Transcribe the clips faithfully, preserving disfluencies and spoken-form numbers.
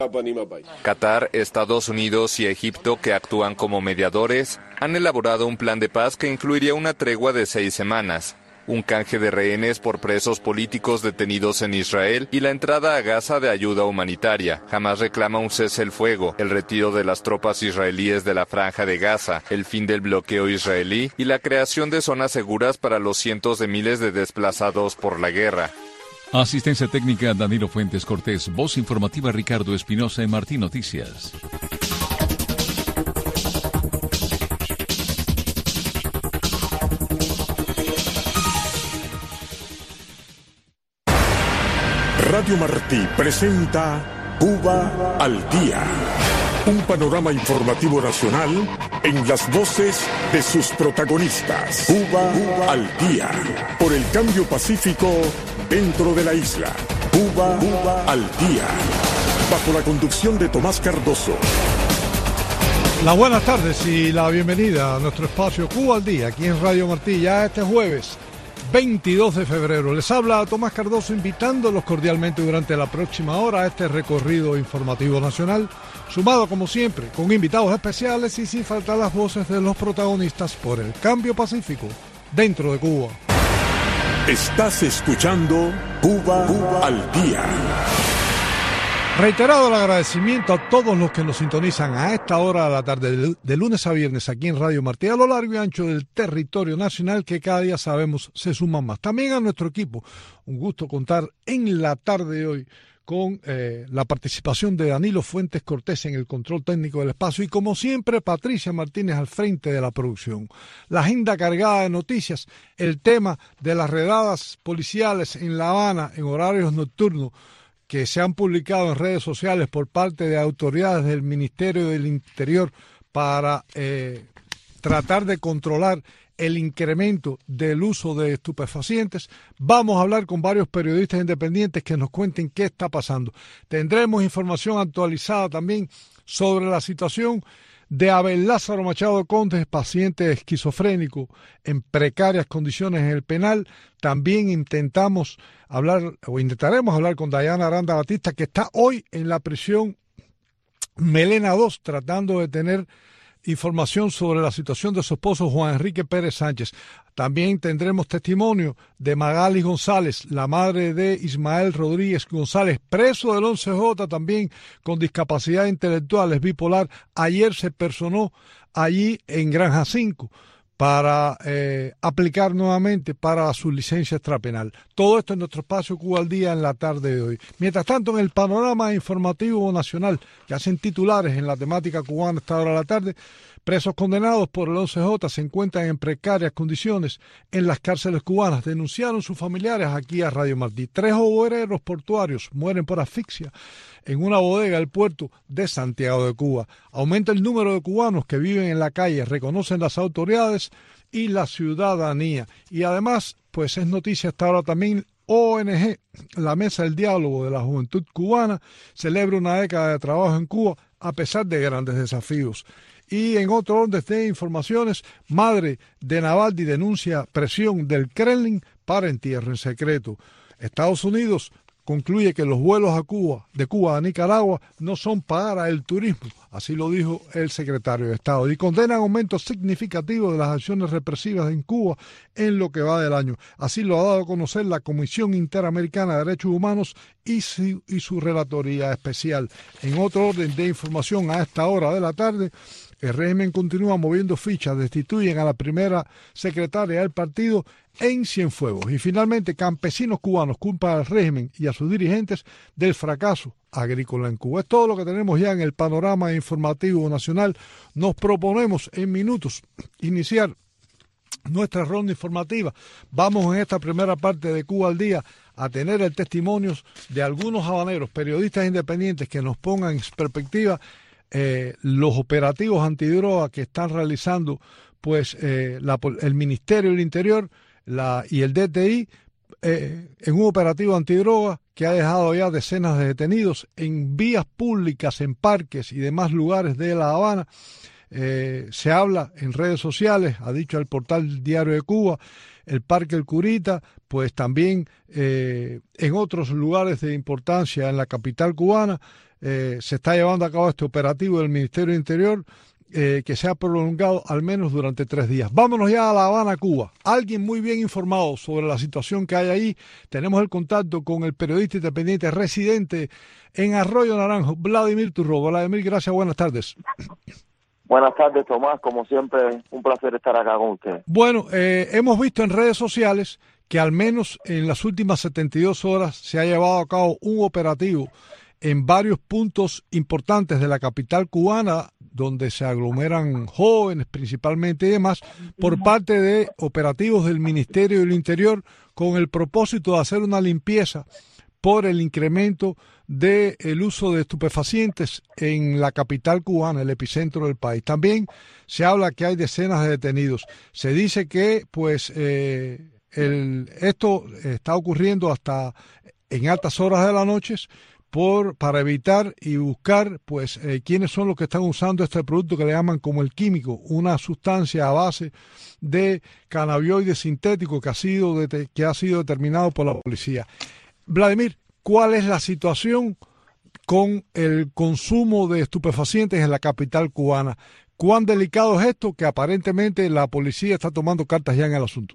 Qatar, Estados Unidos y Egipto, que actúan como mediadores, han elaborado un plan de paz que incluiría una tregua de seis semanas, un canje de rehenes por presos políticos detenidos en Israel y la entrada a Gaza de ayuda humanitaria. Hamás reclama un cese el fuego, el retiro de las tropas israelíes de la franja de Gaza, el fin del bloqueo israelí y la creación de zonas seguras para los cientos de miles de desplazados por la guerra. Asistencia técnica Danilo Fuentes Cortés, voz informativa Ricardo Espinosa en Martín Noticias. Radio Martí presenta Cuba al Día, un panorama informativo nacional en las voces de sus protagonistas. Cuba, Cuba al Día, por el cambio pacífico dentro de la isla. Cuba, Cuba al Día, bajo la conducción de Tomás Cardoso. Las buenas tardes y la bienvenida a nuestro espacio Cuba al Día, aquí en Radio Martí, ya este jueves veintidós de febrero. Les habla Tomás Cardoso, invitándolos cordialmente durante la próxima hora a este recorrido informativo nacional, sumado como siempre con invitados especiales y sin faltar las voces de los protagonistas por el cambio pacífico dentro de Cuba. Estás escuchando Cuba, Cuba al Día. Reiterado el agradecimiento a todos los que nos sintonizan a esta hora de la tarde, de lunes a viernes aquí en Radio Martí, a lo largo y ancho del territorio nacional, que cada día sabemos se suman más. También a nuestro equipo, un gusto contar en la tarde de hoy con eh, la participación de Danilo Fuentes Cortés en el control técnico del espacio y, como siempre, Patricia Martínez al frente de la producción. La agenda cargada de noticias, el tema de las redadas policiales en La Habana en horarios nocturnos que se han publicado en redes sociales por parte de autoridades del Ministerio del Interior para eh, tratar de controlar el incremento del uso de estupefacientes. Vamos a hablar con varios periodistas independientes que nos cuenten qué está pasando. Tendremos información actualizada también sobre la situación de Abel Lázaro Machado Condes, paciente esquizofrénico en precarias condiciones en el penal. También intentamos hablar, o intentaremos hablar con Dayana Aranda Batista, que está hoy en la prisión Melena dos, tratando de tener información sobre la situación de su esposo Juan Enrique Pérez Sánchez. También tendremos testimonio de Magali González, la madre de Ismael Rodríguez González, preso del once J, también con discapacidad intelectual, es bipolar. Ayer se personó allí en Granja cinco para eh, aplicar nuevamente para su licencia extrapenal. Todo esto en nuestro espacio Cuba al Día en la tarde de hoy. Mientras tanto, en el panorama informativo nacional, que hacen titulares en la temática cubana a esta hora de la tarde, presos condenados por el once J se encuentran en precarias condiciones en las cárceles cubanas. Denunciaron sus familiares aquí a Radio Martí. Tres obreros portuarios mueren por asfixia en una bodega del puerto de Santiago de Cuba. Aumenta el número de cubanos que viven en la calle, reconocen las autoridades y la ciudadanía. Y además, pues es noticia hasta ahora también, O N G, la Mesa del Diálogo de la Juventud Cubana, celebra una década de trabajo en Cuba a pesar de grandes desafíos. Y en otro orden de informaciones, madre de Navalny denuncia presión del Kremlin para entierro en secreto. Estados Unidos concluye que los vuelos a Cuba, de Cuba a Nicaragua, no son para el turismo, así lo dijo el secretario de Estado, y condenan aumentos significativos de las acciones represivas en Cuba en lo que va del año. Así lo ha dado a conocer la Comisión Interamericana de Derechos Humanos y su, y su relatoría especial. En otro orden de información, a esta hora de la tarde, el régimen continúa moviendo fichas, destituyen a la primera secretaria del partido en Cienfuegos. Y finalmente, campesinos cubanos culpan al régimen y a sus dirigentes del fracaso agrícola en Cuba. Es todo lo que tenemos ya en el panorama informativo nacional. Nos proponemos en minutos iniciar nuestra ronda informativa. Vamos en esta primera parte de Cuba al Día a tener el testimonio de algunos habaneros, periodistas independientes, que nos pongan en perspectiva Eh, los operativos antidroga que están realizando pues eh, la, el Ministerio del Interior la, y el D T I eh, en un operativo antidroga que ha dejado ya decenas de detenidos en vías públicas, en parques y demás lugares de La Habana. Eh, se habla en redes sociales, ha dicho el portal Diario de Cuba, el Parque El Curita, pues también eh, en otros lugares de importancia en la capital cubana. eh, se está llevando a cabo este operativo del Ministerio del Interior, eh, que se ha prolongado al menos durante tres días. Vámonos ya a La Habana, Cuba. Alguien muy bien informado sobre la situación que hay ahí. Tenemos el contacto con el periodista independiente residente en Arroyo Naranjo, Vladimir Turro. Vladimir, gracias, buenas tardes. Buenas tardes, Tomás. Como siempre, un placer estar acá con usted. Bueno, eh, hemos visto en redes sociales que al menos en las últimas setenta y dos horas se ha llevado a cabo un operativo en varios puntos importantes de la capital cubana, donde se aglomeran jóvenes principalmente y demás, por parte de operativos del Ministerio del Interior, con el propósito de hacer una limpieza por el incremento del uso de estupefacientes en la capital cubana, el epicentro del país. También se habla que hay decenas de detenidos. Se dice que pues eh, el, esto está ocurriendo hasta en altas horas de la noche, por para evitar y buscar pues eh, quiénes son los que están usando este producto que le llaman como el químico, una sustancia a base de cannabinoide sintético que ha sido de, que ha sido determinado por la policía. Vladimir, ¿cuál es la situación con el consumo de estupefacientes en la capital cubana? ¿Cuán delicado es esto que aparentemente la policía está tomando cartas ya en el asunto?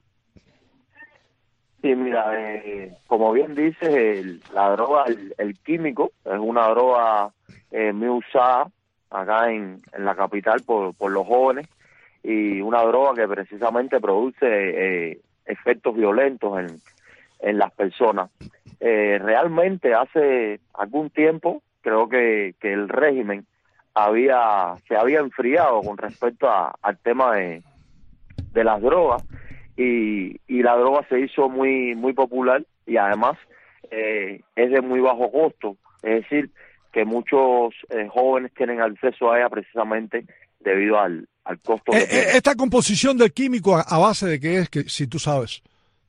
Sí, mira, eh, como bien dices, el, la droga, el, el químico, es una droga eh, muy usada acá en, en la capital por, por los jóvenes, y una droga que precisamente produce eh, efectos violentos en, en las personas. Eh, realmente hace algún tiempo creo que, que el régimen había se había enfriado con respecto a, al tema de, de las drogas, y, y la droga se hizo muy muy popular, y además eh, es de muy bajo costo, es decir, que muchos eh, jóvenes tienen acceso a ella precisamente debido al, al costo. Eh, eh, esta composición del químico, a, a base de qué es, que si tú sabes.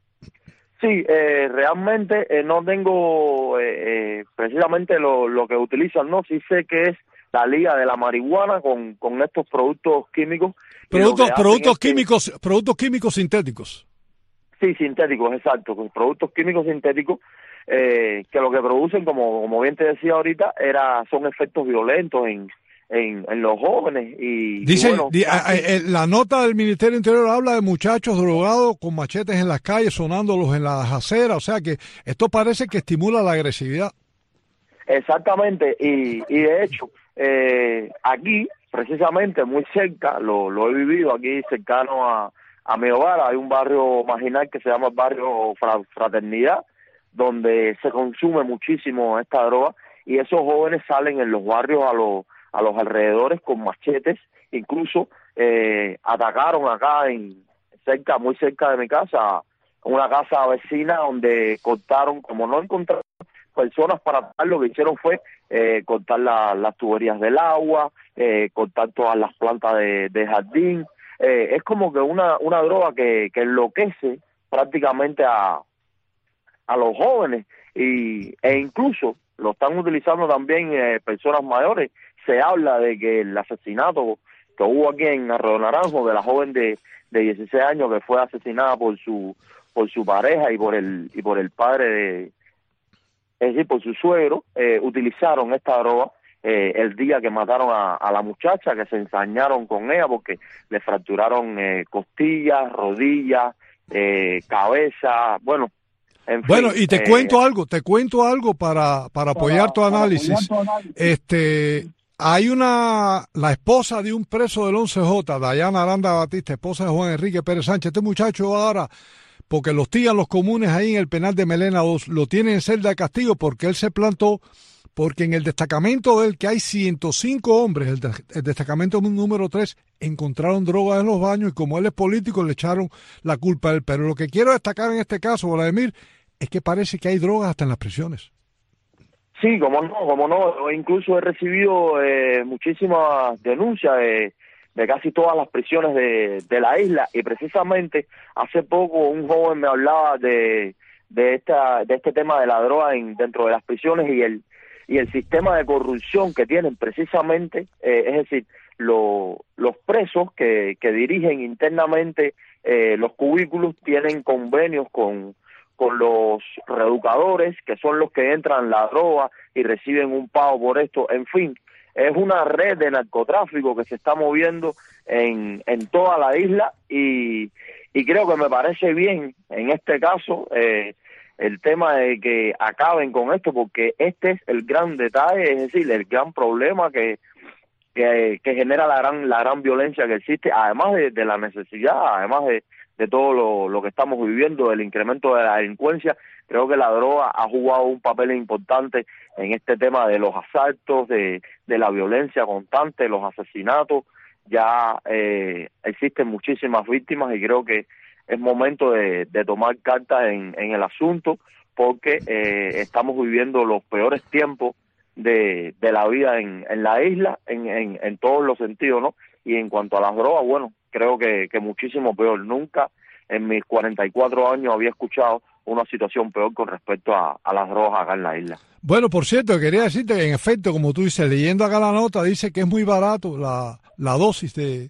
Sí, eh, realmente eh, no tengo eh, eh, precisamente lo, lo que utilizan, no, sí sé que es la liga de la marihuana con, con estos productos químicos. Productos, productos que, químicos, productos químicos sintéticos. Sí, sintéticos, exacto, con productos químicos sintéticos eh, que lo que producen, como como bien te decía ahorita, era son efectos violentos en en, en los jóvenes. Y dice, y bueno, di, a, a, la nota del Ministerio del Interior habla de muchachos drogados con machetes en las calles, sonándolos en las aceras, o sea que esto parece que estimula la agresividad. Exactamente, y, y de hecho, eh, aquí, precisamente, muy cerca, lo, lo he vivido aquí cercano a, a mi hogar, hay un barrio marginal que se llama el barrio Fraternidad, donde se consume muchísimo esta droga, y esos jóvenes salen en los barrios a los a los alrededores con machetes. Incluso eh, atacaron acá en cerca, muy cerca de mi casa, una casa vecina donde cortaron, como no encontraron personas para atacar, lo que hicieron fue eh, cortar la, las tuberías del agua, eh, cortar todas las plantas de, de jardín. Eh, es como que una una droga que, que enloquece prácticamente a a los jóvenes, y e incluso lo están utilizando también eh, personas mayores. Se habla de que el asesinato que hubo aquí en Arroyo Naranjo de la joven de, de dieciséis años que fue asesinada por su por su pareja y por el y por el padre de, es decir, por su suegro, eh, utilizaron esta droga eh, el día que mataron a, a la muchacha, que se ensañaron con ella porque le fracturaron eh, costillas, rodillas, eh, cabeza, bueno. En fin, bueno, y te eh, cuento algo, te cuento algo para, para apoyar tu análisis. Apoyar tu análisis. Este, hay una, la esposa de un preso del once J, Dayana Aranda Batista, esposa de Juan Enrique Pérez Sánchez. Este muchacho ahora, porque lo hostigan los comunes ahí en el penal de Melena dos, lo tienen en celda de castigo porque él se plantó, porque en el destacamento de él, que hay ciento cinco hombres, el, de, el destacamento número tres, encontraron drogas en los baños, y como él es político le echaron la culpa a él. Pero lo que quiero destacar en este caso, Vladimir, es que parece que hay drogas hasta en las prisiones. Sí, como no, como no. Incluso he recibido eh, muchísimas denuncias de, de casi todas las prisiones de, de la isla, y precisamente hace poco un joven me hablaba de de esta de este tema de la droga en, dentro de las prisiones, y el y el sistema de corrupción que tienen precisamente, eh, es decir, lo, los presos que, que dirigen internamente eh, los cubículos tienen convenios con con los reeducadores, que son los que entran la droga y reciben un pago por esto. En fin, es una red de narcotráfico que se está moviendo en, en toda la isla y, y creo que me parece bien en este caso eh, el tema de que acaben con esto, porque este es el gran detalle, es decir, el gran problema que que, que genera la gran la gran violencia que existe, además de, de la necesidad, además de, de todo lo, lo que estamos viviendo, el incremento de la delincuencia. Creo que la droga ha jugado un papel importante en este tema de los asaltos, de, de la violencia constante, los asesinatos. Ya eh, existen muchísimas víctimas y creo que es momento de, de tomar cartas en, en el asunto, porque eh, estamos viviendo los peores tiempos de, de la vida en, en la isla, en, en, en todos los sentidos, ¿no? Y en cuanto a las drogas, bueno, creo que, que muchísimo peor. Nunca en mis cuarenta y cuatro años había escuchado una situación peor con respecto a, a las drogas acá en la isla. Bueno, por cierto, quería decirte que en efecto, como tú dices, leyendo acá la nota, dice que es muy barato la, la dosis de,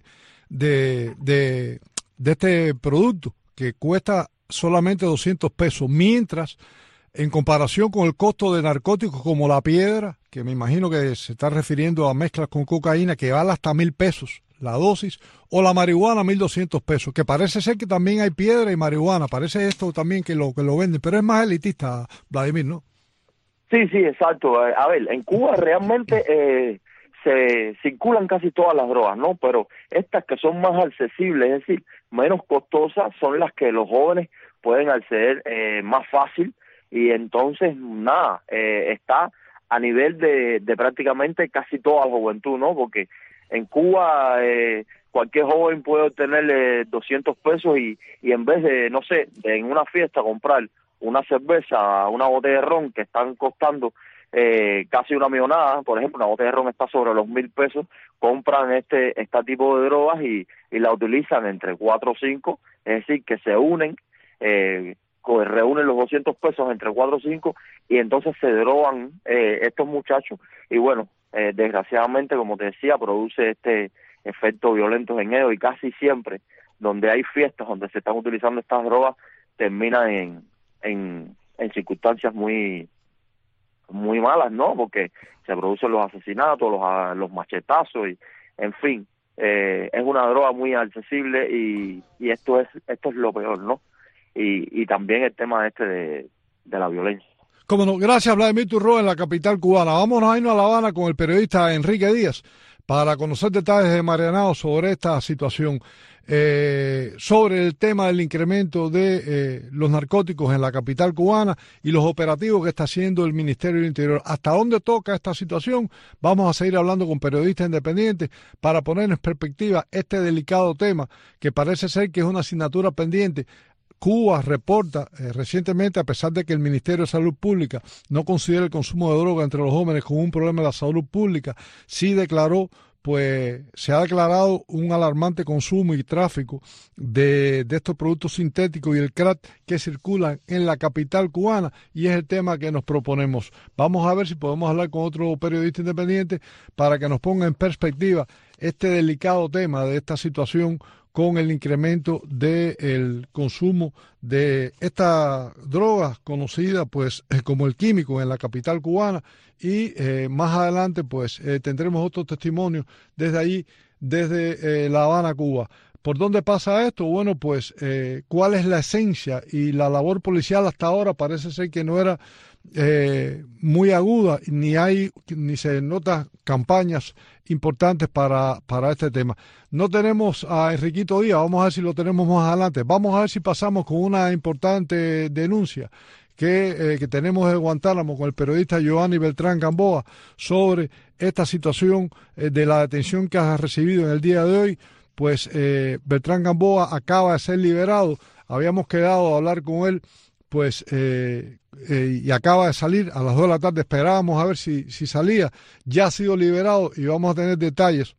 de, de, de este producto, que cuesta solamente doscientos pesos, mientras en comparación con el costo de narcóticos como la piedra, que me imagino que se está refiriendo a mezclas con cocaína, que vale hasta mil pesos la dosis, o la marihuana mil doscientos pesos, que parece ser que también hay piedra y marihuana, parece esto también que lo que lo venden, pero es más elitista, Vladimir, ¿no? Sí, sí, exacto. A ver, en Cuba realmente eh, se circulan casi todas las drogas, ¿no? Pero estas que son más accesibles, es decir, menos costosas, son las que los jóvenes pueden acceder eh, más fácil, y entonces, nada, eh, está a nivel de, de prácticamente casi toda la juventud, ¿no? Porque en Cuba eh, cualquier joven puede obtener eh, doscientos pesos y, y en vez de, no sé, de en una fiesta comprar una cerveza, una botella de ron que están costando eh, casi una millonada, por ejemplo, una botella de ron está sobre los mil pesos, compran este este tipo de drogas y, y la utilizan entre cuatro o cinco, es decir, que se unen, eh, reúnen los doscientos pesos entre cuatro o cinco y entonces se drogan eh, estos muchachos. Y bueno, eh, desgraciadamente, como te decía, produce este efecto violento en ellos, y casi siempre donde hay fiestas donde se están utilizando estas drogas terminan en, en, en circunstancias muy muy malas, ¿no? Porque se producen los asesinatos, los, los machetazos y, en fin, eh, es una droga muy accesible y, y esto es esto es lo peor, ¿no? Y, y también el tema este de, de la violencia. Cómo no, gracias Vladimir Turró en la capital cubana. Vámonos a irnos a La Habana con el periodista Enrique Díaz para conocer detalles de Marianao sobre esta situación, eh, sobre el tema del incremento de eh, los narcóticos en la capital cubana y los operativos que está haciendo el Ministerio del Interior. ¿Hasta dónde toca esta situación? Vamos a seguir hablando con periodistas independientes para poner en perspectiva este delicado tema que parece ser que es una asignatura pendiente. Cuba reporta eh, recientemente, a pesar de que el Ministerio de Salud Pública no considera el consumo de droga entre los jóvenes como un problema de la salud pública, sí declaró, pues se ha declarado un alarmante consumo y tráfico de, de estos productos sintéticos y el crack que circulan en la capital cubana, y es el tema que nos proponemos. Vamos a ver si podemos hablar con otro periodista independiente para que nos ponga en perspectiva este delicado tema de esta situación con el incremento del consumo de esta droga conocida pues como el químico en la capital cubana, y eh, más adelante pues eh, tendremos otros testimonios desde allí, desde eh, La Habana, Cuba. ¿Por dónde pasa esto? Bueno, pues eh, cuál es la esencia, y la labor policial hasta ahora parece ser que no era eh, muy aguda, ni hay ni se notan campañas importantes para, para este tema. No tenemos a Enriquito Díaz, vamos a ver si lo tenemos más adelante. Vamos a ver si pasamos con una importante denuncia que, eh, que tenemos en Guantánamo con el periodista Giovanni Beltrán Gamboa sobre esta situación eh, de la detención que ha recibido en el día de hoy. Pues eh, Beltrán Gamboa acaba de ser liberado. Habíamos quedado a hablar con él, pues, eh, eh, y acaba de salir a las dos de la tarde. Esperábamos a ver si, si salía. Ya ha sido liberado y vamos a tener detalles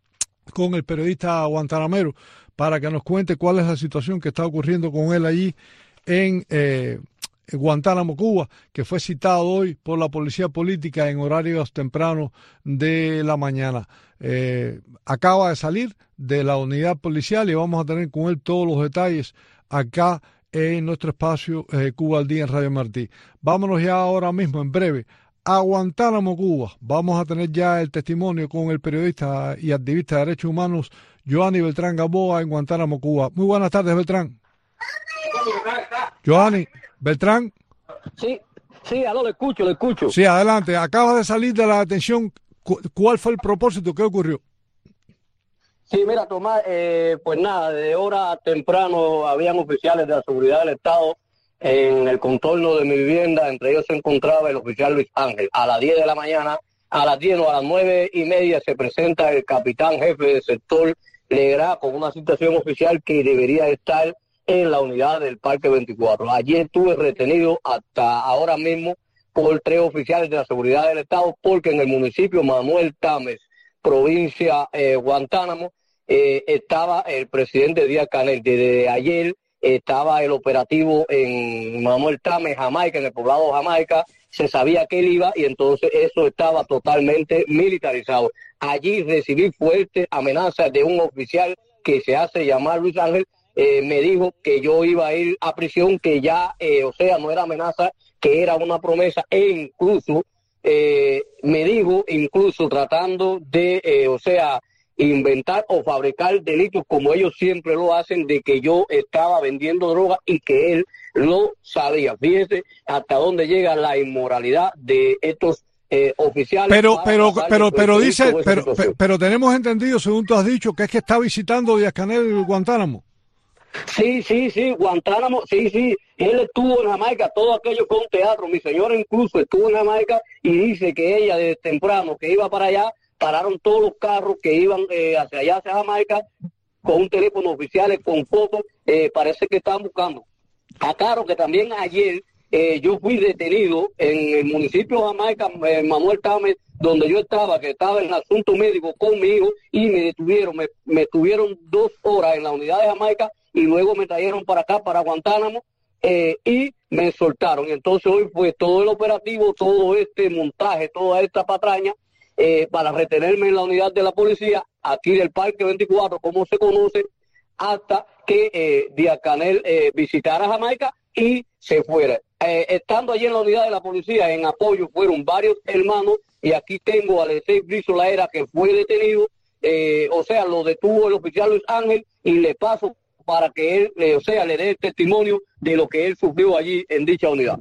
con el periodista guantanamero para que nos cuente cuál es la situación que está ocurriendo con él allí en eh, Guantánamo, Cuba, que fue citado hoy por la policía política en horarios tempranos de la mañana. Eh, acaba de salir de la unidad policial y vamos a tener con él todos los detalles acá en nuestro espacio eh, Cuba al Día en Radio Martí. Vámonos ya ahora mismo, en breve, a Guantánamo, Cuba. Vamos a tener ya el testimonio con el periodista y activista de derechos humanos Joanny Beltrán Gamboa en Guantánamo, Cuba. Muy buenas tardes, Beltrán. Joanny Beltrán. Sí, sí, aló, le escucho, le escucho. Sí, adelante. Acaba de salir de la detención. ¿Cuál fue el propósito? ¿Qué ocurrió? Sí, mira, Tomás, eh, pues nada, de hora temprano habían oficiales de la seguridad del Estado en el contorno de mi vivienda. Entre ellos se encontraba el oficial Luis Ángel. A las diez de la mañana, a las diez o a las nueve y media se presenta el capitán jefe del sector Legrá con una citación oficial que debería estar en la unidad del Parque veinticuatro. Allí estuve retenido hasta ahora mismo por tres oficiales de la seguridad del Estado, porque en el municipio Manuel Tames, provincia eh, Guantánamo, eh, estaba el presidente Díaz-Canel. Desde ayer estaba el operativo en Manuel Tames, Jamaica, en el poblado Jamaica. Se sabía que él iba y entonces eso estaba totalmente militarizado. Allí recibí fuertes amenazas de un oficial que se hace llamar Luis Ángel. Eh, me dijo que yo iba a ir a prisión, que ya, eh, o sea, no era amenaza, que era una promesa, e incluso eh, me dijo, incluso tratando de, eh, o sea, inventar o fabricar delitos como ellos siempre lo hacen, de que yo estaba vendiendo droga y que él lo sabía. Fíjese hasta dónde llega la inmoralidad de estos eh, oficiales. Pero, pero, pero, pero dice, pero, pero, pero tenemos entendido, según tú has dicho, que es que está visitando Díaz-Canel Guantánamo. Sí, sí, sí, Guantánamo, sí, sí, él estuvo en Jamaica, todo aquello fue un teatro. Mi señora incluso estuvo en Jamaica y dice que ella desde temprano que iba para allá, pararon todos los carros que iban eh, hacia allá, hacia Jamaica, con un teléfono oficiales, con fotos, eh, parece que estaban buscando. Aclaro que también ayer eh, yo fui detenido en el municipio de Jamaica, eh, Manuel Tames, donde yo estaba, que estaba en asunto médico con mi hijo, y me detuvieron, me, me tuvieron dos horas en la unidad de Jamaica, y luego me trajeron para acá, para Guantánamo, eh, y me soltaron. Entonces hoy fue todo el operativo, todo este montaje, toda esta patraña, eh, para retenerme en la unidad de la policía, aquí del Parque veinticuatro, como se conoce, hasta que eh, Díaz-Canel eh, visitara Jamaica y se fuera. Eh, estando allí en la unidad de la policía, en apoyo fueron varios hermanos, y aquí tengo a Alexei Brizolaera, que fue detenido, eh, o sea, lo detuvo el oficial Luis Ángel, y le paso para que él, eh, o sea, le dé el testimonio de lo que él sufrió allí en dicha unidad.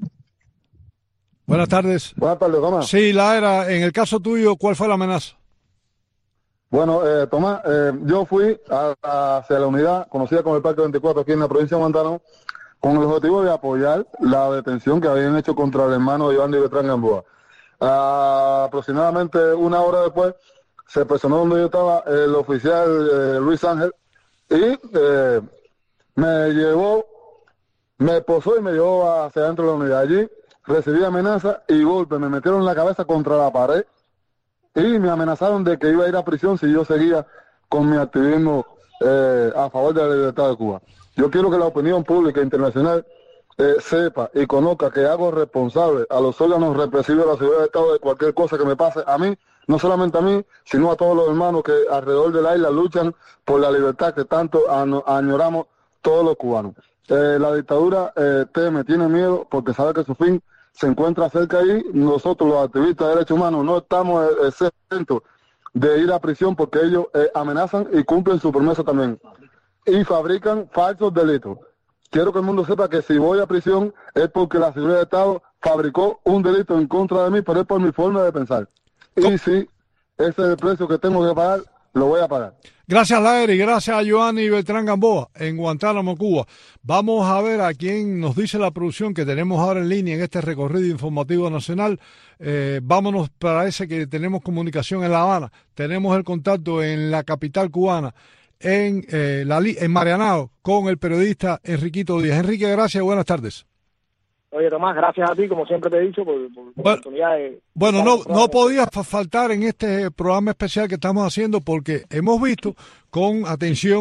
Buenas tardes. Buenas tardes, Tomás. Sí, Laera, en el caso tuyo, ¿cuál fue la amenaza? Bueno, eh, Tomás, eh, yo fui a, a, hacia la unidad conocida como el Parque veinticuatro aquí en la provincia de Guantánamo, con el objetivo de apoyar la detención que habían hecho contra el hermano de Joanny Beltrán Gamboa. Uh, aproximadamente una hora después se personó donde yo estaba el oficial eh, Luis Ángel y eh, me llevó, me posó y me llevó hacia adentro de la unidad. Allí recibí amenazas y golpes, me metieron la cabeza contra la pared y me amenazaron de que iba a ir a prisión si yo seguía con mi activismo eh, a favor de la libertad de Cuba. Yo quiero que la opinión pública internacional eh, sepa y conozca que hago responsable a los órganos represivos de la seguridad del Estado de cualquier cosa que me pase a mí, no solamente a mí, sino a todos los hermanos que alrededor de la isla luchan por la libertad que tanto añoramos todos los cubanos. Eh, la dictadura eh, teme, tiene miedo porque sabe que su fin se encuentra cerca ahí. Nosotros los activistas de derechos humanos no estamos exentos de ir a prisión porque ellos eh, amenazan y cumplen su promesa también. Y fabrican falsos delitos. Quiero que el mundo sepa que si voy a prisión es porque la seguridad del Estado fabricó un delito en contra de mí, pero es por mi forma de pensar. Y si ese es el precio que tengo que pagar, lo voy a pagar. Gracias, Laer, y gracias a Joanny Beltrán Gamboa en Guantánamo, Cuba. Vamos a ver a quién nos dice la producción que tenemos ahora en línea en este recorrido informativo nacional. Eh, vámonos, parece que tenemos comunicación en La Habana. Tenemos el contacto en la capital cubana, en, eh, la, en Marianao, con el periodista Enriquito Díaz. Enrique, gracias, buenas tardes. Oye, Tomás, gracias a ti, como siempre te he dicho, por, por la bueno, oportunidad de... Bueno, no, no podía faltar en este programa especial que estamos haciendo porque hemos visto con atención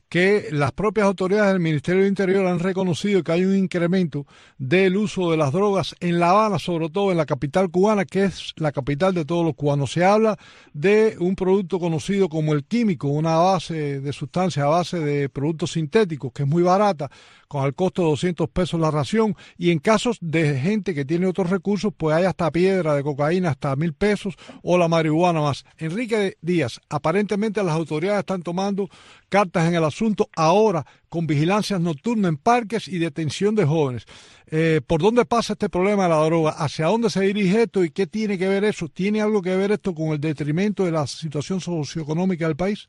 que las propias autoridades del Ministerio del Interior han reconocido que hay un incremento del uso de las drogas en La Habana, sobre todo en la capital cubana, que es la capital de todos los cubanos. Se habla de un producto conocido como el químico, una base de sustancia, a base de productos sintéticos, que es muy barata, con el costo de doscientos pesos la ración, y en casos de gente que tiene otros recursos, pues hay hasta piedra de cocaína, hasta mil pesos, o la marihuana más. Enrique Díaz, aparentemente las autoridades están tomando cartas en el asunto ahora, con vigilancias nocturnas en parques y detención de jóvenes. Eh, ¿Por dónde pasa este problema de la droga? ¿Hacia dónde se dirige esto y qué tiene que ver eso? ¿Tiene algo que ver esto con el detrimento de la situación socioeconómica del país?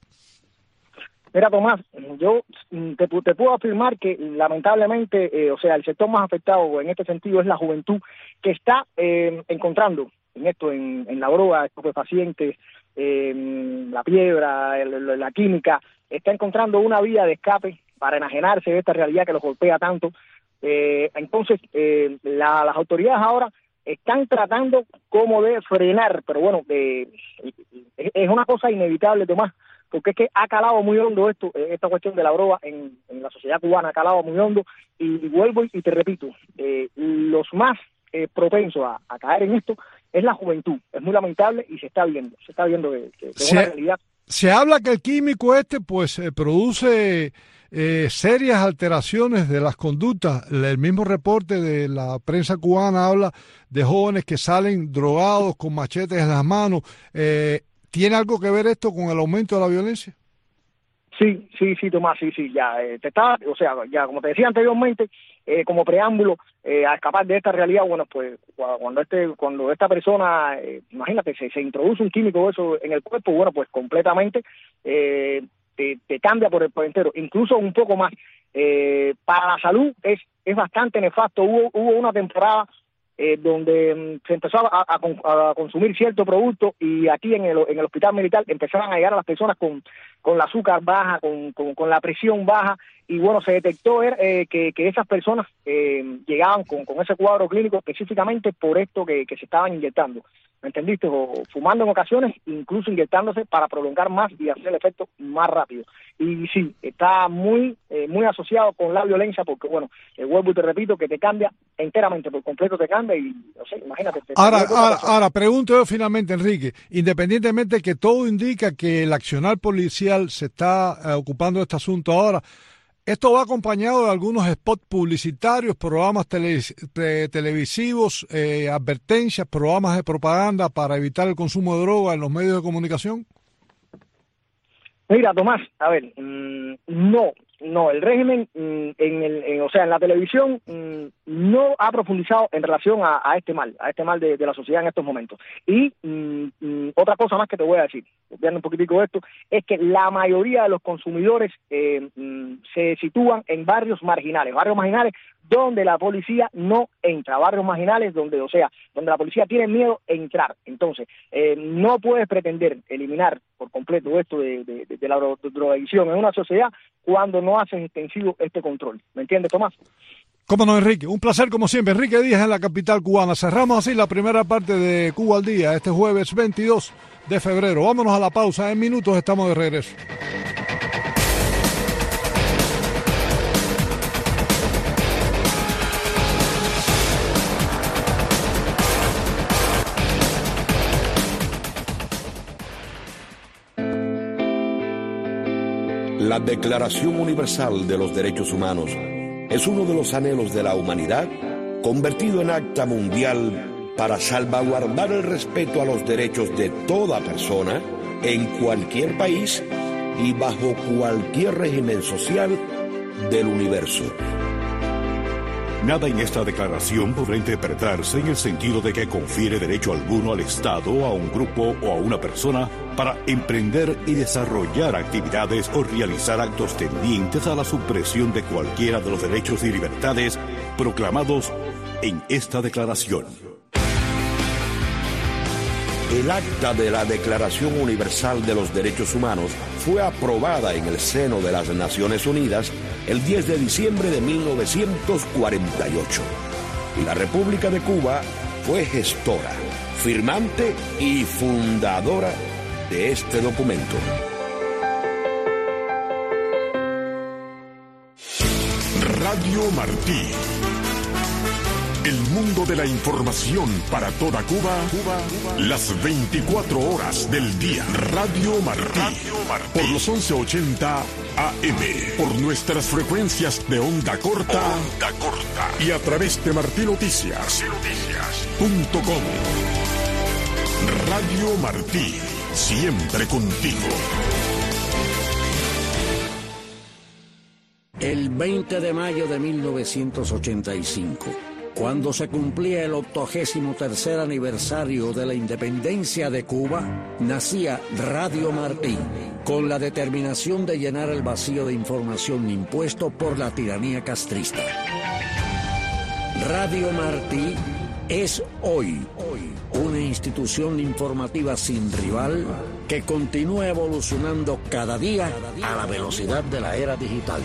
Mira, Tomás, yo te, te puedo afirmar que lamentablemente, eh, o sea, el sector más afectado en este sentido es la juventud, que está eh, encontrando en esto, en, en la droga, estupefacientes, eh, la piedra, el, la química, está encontrando una vía de escape para enajenarse de esta realidad que los golpea tanto. Eh, entonces, eh, la, las autoridades ahora están tratando como de frenar, pero bueno, eh, es una cosa inevitable, Tomás, porque es que ha calado muy hondo esto, esta cuestión de la droga en, en la sociedad cubana, ha calado muy hondo, y, y vuelvo y te repito, eh, los más eh, propensos a, a caer en esto es la juventud. Es muy lamentable y se está viendo, se está viendo que, que, que es una realidad. Se habla que el químico este pues eh, produce eh, serias alteraciones de las conductas. El mismo reporte de la prensa cubana habla de jóvenes que salen drogados con machetes en las manos. Eh, ¿Tiene algo que ver esto con el aumento de la violencia? Sí, sí, sí, Tomás, sí, sí, ya, eh, te está, o sea, ya como te decía anteriormente, eh, como preámbulo eh, a escapar de esta realidad, bueno, pues cuando este, cuando esta persona, eh, imagínate, se, se introduce un químico eso en el cuerpo, bueno, pues completamente eh, te, te cambia por el por entero, incluso un poco más. Eh, para la salud es, es bastante nefasto. Hubo, hubo una temporada Eh, donde um, se empezó a, a, a consumir cierto producto, y aquí en el, en el hospital militar empezaban a llegar a las personas con, con la azúcar baja, con, con, con la presión baja, y bueno, se detectó eh, que, que esas personas eh, llegaban con, con ese cuadro clínico específicamente por esto que, que se estaban inyectando, ¿me entendiste? O fumando en ocasiones, incluso inyectándose para prolongar más y hacer el efecto más rápido. Y sí, está muy eh, muy asociado con la violencia, porque bueno, eh, vuelvo y te repito que te cambia enteramente, por completo te cambia, y no sé, imagínate. Te ahora, ahora, ahora, pregunto yo finalmente, Enrique, independientemente que todo indica que el accionar policial se está eh, ocupando de este asunto ahora, esto va acompañado de algunos spots publicitarios, programas tele, te, televisivos, eh, advertencias, programas de propaganda para evitar el consumo de droga en los medios de comunicación. Mira, Tomás, a ver, mmm, no, no, el régimen, mmm, en el, en, o sea, en la televisión mmm, no ha profundizado en relación a, a este mal, a este mal de, de la sociedad en estos momentos. Y mmm, mmm, otra cosa más que te voy a decir, viendo un poquitico esto, es que la mayoría de los consumidores eh, mmm, se sitúan en barrios marginales, barrios marginales donde la policía no entra, barrios marginales donde, o sea, donde la policía tiene miedo a entrar. Entonces, eh, no puedes pretender eliminar por completo esto de, de, de la drogadicción en una sociedad cuando no haces extensivo este control. ¿Me entiendes, Tomás? Cómo no, Enrique. Un placer como siempre. Enrique Díaz en la capital cubana. Cerramos así la primera parte de Cuba al Día este jueves veintidós de febrero. Vámonos a la pausa. En minutos estamos de regreso. La Declaración Universal de los Derechos Humanos es uno de los anhelos de la humanidad convertido en acta mundial para salvaguardar el respeto a los derechos de toda persona en cualquier país y bajo cualquier régimen social del universo. Nada en esta declaración podrá interpretarse en el sentido de que confiere derecho alguno al Estado, a un grupo o a una persona para emprender y desarrollar actividades o realizar actos tendientes a la supresión de cualquiera de los derechos y libertades proclamados en esta declaración. El acta de la Declaración Universal de los Derechos Humanos fue aprobada en el seno de las Naciones Unidas el diez de diciembre de mil novecientos cuarenta y ocho. Y la República de Cuba fue gestora, firmante y fundadora de este documento. Radio Martí. El mundo de la información para toda Cuba, Cuba, las veinticuatro horas del día. Radio Martí. Radio Martí. Por los once ochenta A M. Por nuestras frecuencias de onda corta. Onda corta. Y a través de Martí Noticias. Noticias punto com. Radio Martí. Siempre contigo. El veinte de mayo de mil novecientos ochenta y cinco, cuando se cumplía el octogésimo tercer aniversario de la independencia de Cuba, nacía Radio Martí, con la determinación de llenar el vacío de información impuesto por la tiranía castrista. Radio Martí es hoy, hoy una institución informativa sin rival que continúa evolucionando cada día a la velocidad de la era digital.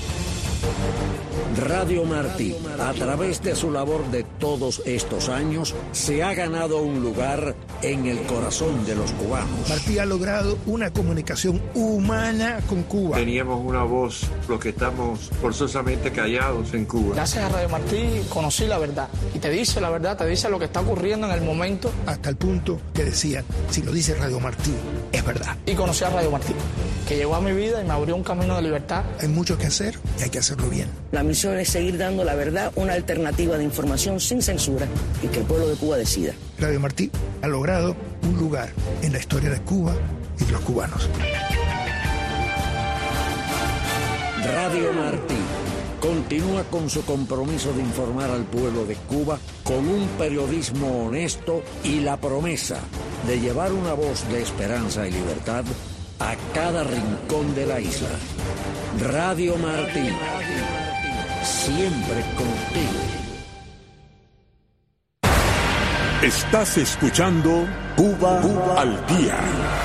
Radio Martí, a través de su labor de todos estos años, se ha ganado un lugar en el corazón de los cubanos. Martí ha logrado una comunicación humana con Cuba. Teníamos una voz, los que estamos forzosamente callados en Cuba. Gracias a Radio Martí conocí la verdad. Y te dice la verdad, te dice lo que está ocurriendo en el momento. Hasta el punto que decían, si lo dice Radio Martí, es verdad. Y conocí a Radio Martí, que llegó a mi vida y me abrió un camino de libertad. Hay mucho que hacer y hay que hacerlo bien. La misión es seguir dando la verdad, una alternativa de información sin censura y que el pueblo de Cuba decida. Radio Martí ha logrado un lugar en la historia de Cuba y de los cubanos. Radio Martí continúa con su compromiso de informar al pueblo de Cuba con un periodismo honesto y la promesa de llevar una voz de esperanza y libertad a cada rincón de la isla. Radio Martí, siempre contigo. Estás escuchando Cuba, Cuba al Día.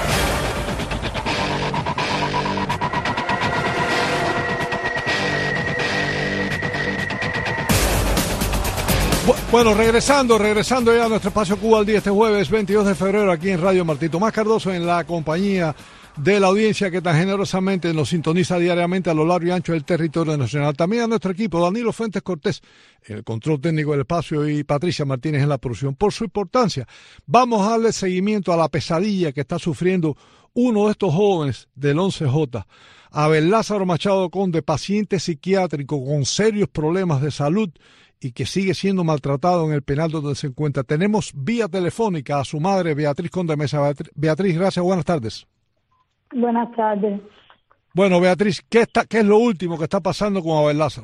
Bueno, regresando, regresando ya a nuestro espacio Cuba al Día este jueves veintidós de febrero aquí en Radio Martí. Tomás Cardoso en la compañía de la audiencia que tan generosamente nos sintoniza diariamente a lo largo y ancho del territorio nacional. También a nuestro equipo, Danilo Fuentes Cortés, en el control técnico del espacio, y Patricia Martínez en la producción. Por su importancia, vamos a darle seguimiento a la pesadilla que está sufriendo uno de estos jóvenes del once J, Abel Lázaro Machado Conde, paciente psiquiátrico con serios problemas de salud y que sigue siendo maltratado en el penal donde se encuentra. Tenemos vía telefónica a su madre, Beatriz Conde Mesa. Beatriz, gracias, buenas tardes. Buenas tardes. Bueno, Beatriz, ¿qué, está, ¿qué es lo último que está pasando con Abel Lázaro?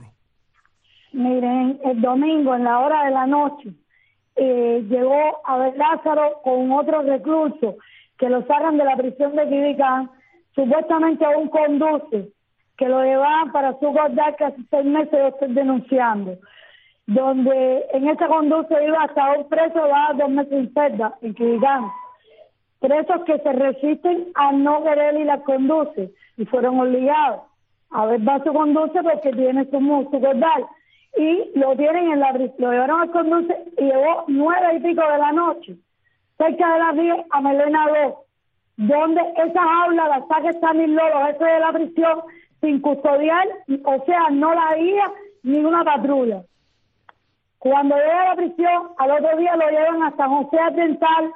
Miren, el domingo en la hora de la noche eh, llegó Abel Lázaro con otro recluso que lo sacan de la prisión de Quibicán, supuestamente a un conduce que lo llevaban para su guardar casi seis meses de estar denunciando, donde en ese conduce iba hasta un preso va dos meses en celda en Quibicán. Presos que se resisten a no querer ir al conduce y fueron obligados a ver va su conduce porque tiene su, su cordal y lo tienen en la lo llevaron al conduce y llegó nueve y pico de la noche, cerca de las diez, a Melena dos, donde esa jaula la saca Stanislao, jefe de la prisión, sin custodiar, o sea, no la guía ni una patrulla. Cuando llega a la prisión, al otro día lo llevan a San José Dental.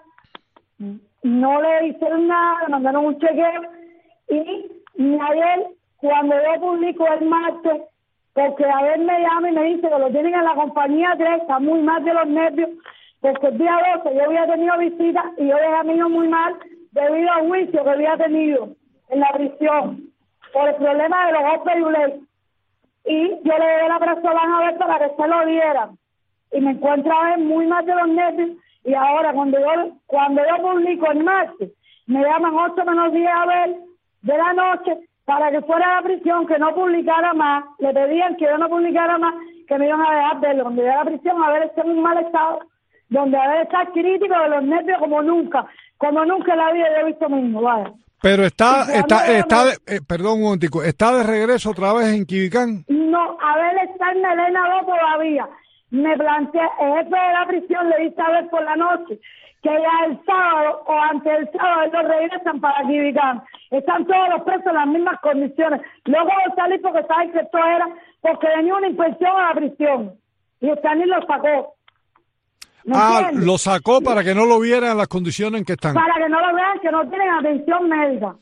No le hicieron nada, le mandaron un chequeo y ayer, cuando yo publico el martes, porque a ver me llama y me dice que lo tienen en la compañía tres, está muy mal de los nervios, porque el día doce yo había tenido visita y yo dejé a mi hijo muy mal debido al juicio que había tenido en la prisión por el problema de los golpes y uley. Y yo le doy la presión a ver para que se lo dieran. Y me encuentro a ver muy mal de los nervios. Y ahora, cuando yo cuando yo publico el martes, me llaman ocho menos diez a ver de la noche para que fuera a la prisión, que no publicara más. Le pedían que yo no publicara más, que me iban a dejar verlo. Cuando llegué a la prisión, a ver, está en un mal estado, donde a ver, está crítico de los nervios como nunca, como nunca en la vida yo he visto mismo, vaya. Pero está, está, está, de, eh, perdón un momentico, ¿está de regreso otra vez en Quibicán? No, a ver, está en Melena dos todavía. Me planteé, el jefe de la prisión le dice a ver por la noche que ya el sábado o antes del sábado ellos regresan para Quibicán. Están todos los presos en las mismas condiciones. Luego de salir porque saben que esto era porque venía una inspección a la prisión y Stanley lo sacó. Ah, entiendes? lo sacó para que no lo vieran en las condiciones en que están. Para que no lo vean, que no tienen atención médica.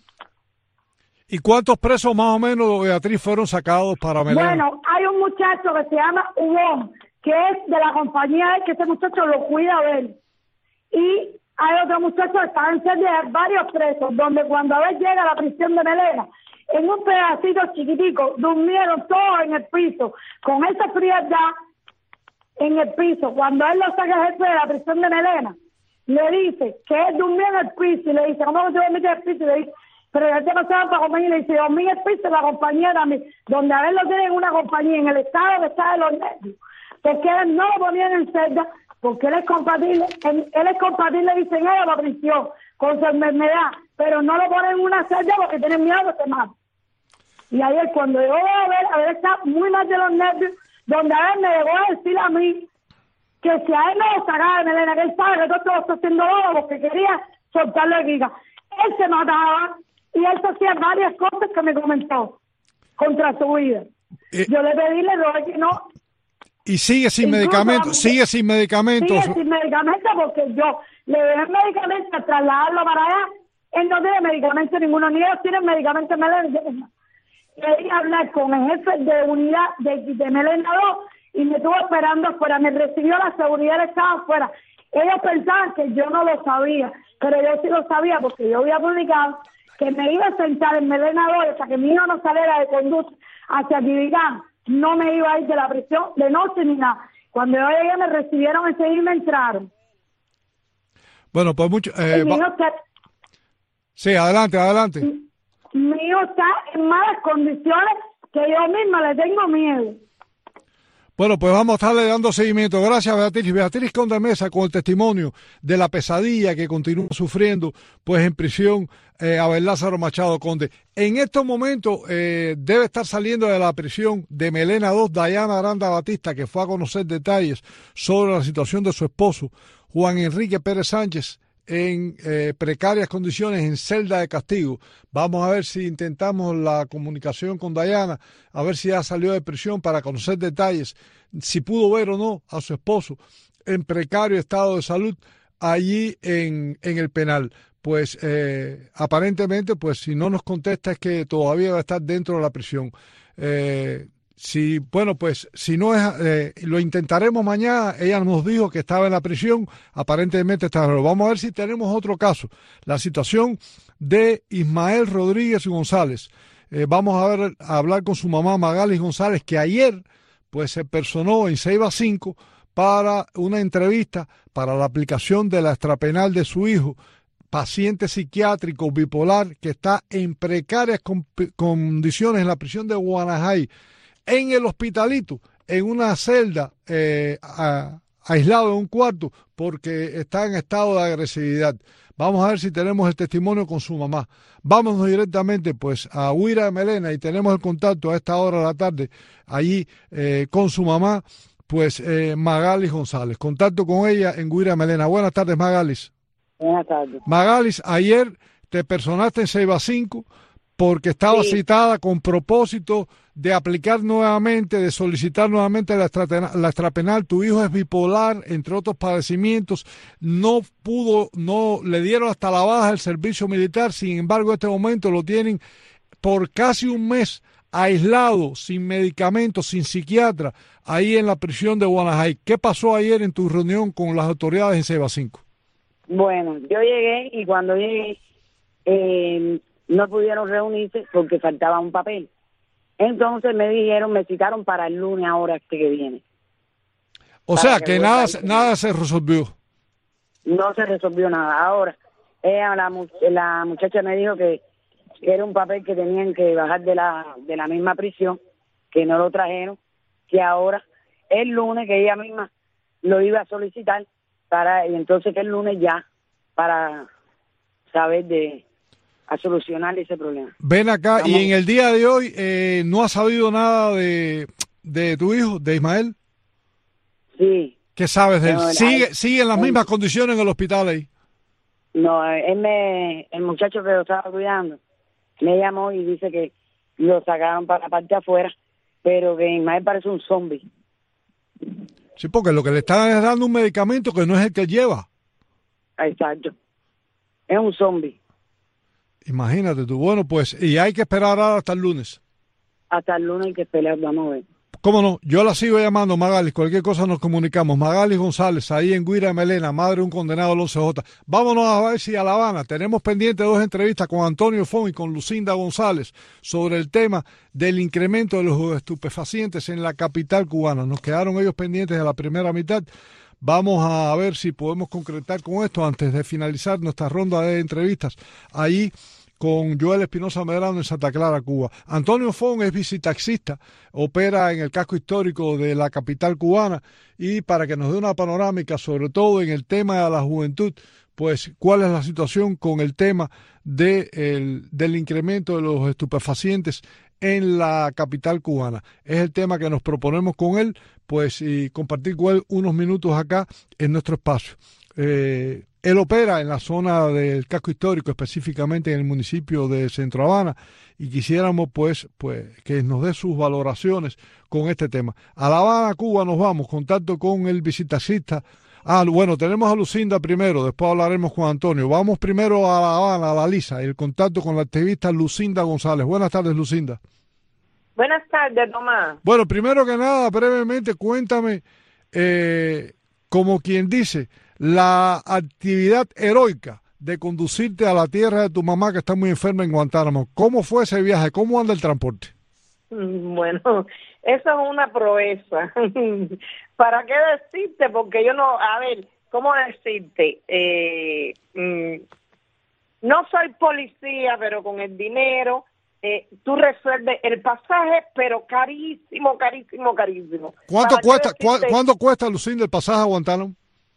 ¿Y cuántos presos más o menos, Beatriz, fueron sacados para Melena? Bueno, hay un muchacho que se llama Hugo, que es de la compañía de que ese muchacho lo cuida a él. Y hay otro muchacho que está en celda de varios presos, donde cuando a ver llega a la prisión de Melena, en un pedacito chiquitico, durmieron todos en el piso, con esa frialdad en el piso. Cuando él lo saca el jefe de la prisión de Melena, le dice que él durmió en el piso, y le dice, ¿cómo que tú dormiste en el piso? Y le dice, pero ya te pasaban para comer, y le dice, dormí en el piso de la compañía también, donde a él lo tienen en una compañía, en el estado que está de los nervios, porque él no lo ponían en celda, porque él es compatible, él, él es compatible, dicen ellos, la prisión, con su enfermedad, pero no lo ponen en una celda porque tienen miedo que se mate. Y ayer cuando llegó a ver, a ver, está muy mal de los nervios, donde a él me llegó a decir a mí que si a él no lo sacaba de Melena, que él sabe que todo esto lo está haciendo todo porque quería soltarle a Kika, él se mataba y él hacía varias cosas que me comentó contra su vida. Eh, Yo le pedí, le rogué que no. Y sigue sin medicamentos, sigue sin medicamentos. Sigue sin medicamentos porque yo le dejé medicamentos a trasladarlo para allá. Él no tiene medicamentos ninguno, ni ellos tienen medicamentos en Melena. Quería hablar con el jefe de unidad de, de Melena dos y me estuvo esperando afuera. Me recibió la seguridad, estaba afuera. Ellos pensaban que yo no lo sabía, pero yo sí lo sabía porque yo había publicado que me iba a sentar en Melena dos hasta que mi hijo no saliera de conducta hacia Quibicán. No me iba a ir de la prisión de noche ni nada. Cuando yo llegué me recibieron enseguida y me entraron. Bueno, pues mucho... Eh, mi hijo está... Sí, adelante, adelante. Mi hijo está en malas condiciones que yo misma le tengo miedo. Bueno, pues vamos a estarle dando seguimiento. Gracias, Beatriz. Beatriz Conde Mesa, con el testimonio de la pesadilla que continúa sufriendo, pues en prisión, eh, Abel Lázaro Machado Conde. En estos momentos eh, debe estar saliendo de la prisión de Melena dos, Dayana Aranda Batista, que fue a conocer detalles sobre la situación de su esposo, Juan Enrique Pérez Sánchez, en eh, precarias condiciones en celda de castigo. Vamos a ver si intentamos la comunicación con Dayana, a ver si ya salió de prisión para conocer detalles, si pudo ver o no a su esposo en precario estado de salud allí en, en el penal. Pues eh, aparentemente, pues si no nos contesta es que todavía va a estar dentro de la prisión. Eh, Si, bueno, pues si no es, eh, lo intentaremos mañana. Ella nos dijo que estaba en la prisión, aparentemente está. Vamos a ver si tenemos otro caso. La situación de Ismael Rodríguez González. Eh, vamos a ver, a hablar con su mamá Magalis González, que ayer pues se personó en Ceiba cinco para una entrevista para la aplicación de la extrapenal de su hijo, paciente psiquiátrico bipolar que está en precarias condiciones en la prisión de Guanajay, en el hospitalito, en una celda, eh, a, aislado en un cuarto, porque está en estado de agresividad. Vamos a ver si tenemos el testimonio con su mamá. Vámonos directamente pues a Huira de Melena y tenemos el contacto a esta hora de la tarde allí eh, con su mamá, pues eh, Magalis González. Contacto con ella en Huira de Melena. Buenas tardes, Magalis. Buenas tardes. Magalis, ayer te personaste en Ceiba cinco porque estaba sí. citada con propósito de aplicar nuevamente, de solicitar nuevamente la, extrapenal, la extrapenal. Tu hijo es bipolar, entre otros padecimientos, no pudo, no le dieron hasta la baja del servicio militar, sin embargo en este momento lo tienen por casi un mes aislado, sin medicamentos, sin psiquiatra, ahí en la prisión de Guanajay. ¿Qué pasó ayer en tu reunión con las autoridades en Ceiba cinco? Bueno, yo llegué y cuando llegué eh, no pudieron reunirse porque faltaba un papel. Entonces me dijeron, me citaron para el lunes ahora este que viene. O sea, que, que nada, nada se resolvió. No se resolvió nada. Ahora, ella, la, la muchacha me dijo que, que era un papel que tenían que bajar de la, de la misma prisión, que no lo trajeron, que ahora, el lunes, que ella misma lo iba a solicitar, para y entonces que el lunes ya, para saber de... a solucionar ese problema. Ven acá, Vamos. Y en el día de hoy, eh, ¿no has sabido nada de, de tu hijo, de Ismael? Sí. ¿Qué sabes de él? No, ¿Sigue, él, ¿Sigue en las él, mismas condiciones en el hospital ahí? No, él me, el muchacho que lo estaba cuidando me llamó y dice que lo sacaron para la parte de afuera, pero que Ismael parece un zombie. Sí, porque lo que le están es dando un medicamento que no es el que lleva. Exacto. Es un zombie. Imagínate tú. Bueno, pues, y hay que esperar ahora hasta el lunes. Hasta el lunes hay que esperar, vamos a ver. ¿Cómo no? Yo la sigo llamando, Magalis. Cualquier cosa nos comunicamos. Magalis González, ahí en Guira de Melena, madre de un condenado del once J. Vámonos a ver si a La Habana tenemos pendiente dos entrevistas con Antonio Fon y con Lucinda González sobre el tema del incremento de los estupefacientes en la capital cubana. Nos quedaron ellos pendientes de la primera mitad. Vamos a ver si podemos concretar con esto antes de finalizar nuestra ronda de entrevistas ahí con Joel Espinosa Medrano en Santa Clara, Cuba. Antonio Fon es bicitaxista, opera en el casco histórico de la capital cubana, y para que nos dé una panorámica, sobre todo en el tema de la juventud, pues cuál es la situación con el tema de el, del incremento de los estupefacientes en la capital cubana. Es el tema que nos proponemos con él, pues, y compartir con él unos minutos acá en nuestro espacio. Eh, Él opera en la zona del casco histórico, específicamente en el municipio de Centro Habana, y quisiéramos pues, pues que nos dé sus valoraciones con este tema. A La Habana, Cuba, nos vamos, contacto con el visitaxista. Ah, bueno, tenemos a Lucinda primero, después hablaremos con Antonio. Vamos primero a La Habana, a la Lisa, el contacto con la activista Lucinda González. Buenas tardes, Lucinda. Buenas tardes, Tomás. Bueno, primero que nada, brevemente, cuéntame, eh, como quien dice, la actividad heroica de conducirte a la tierra de tu mamá que está muy enferma en Guantánamo. ¿Cómo fue ese viaje? ¿Cómo anda el transporte? Bueno, eso es una proeza. ¿Para qué decirte? Porque yo no, a ver, ¿cómo decirte? Eh, mm, no soy policía, pero con el dinero eh, tú resuelves el pasaje, pero carísimo, carísimo, carísimo. ¿Cuánto cuesta, decirte, cu ¿cuánto cuesta, Lucinda, el pasaje a Guantánamo?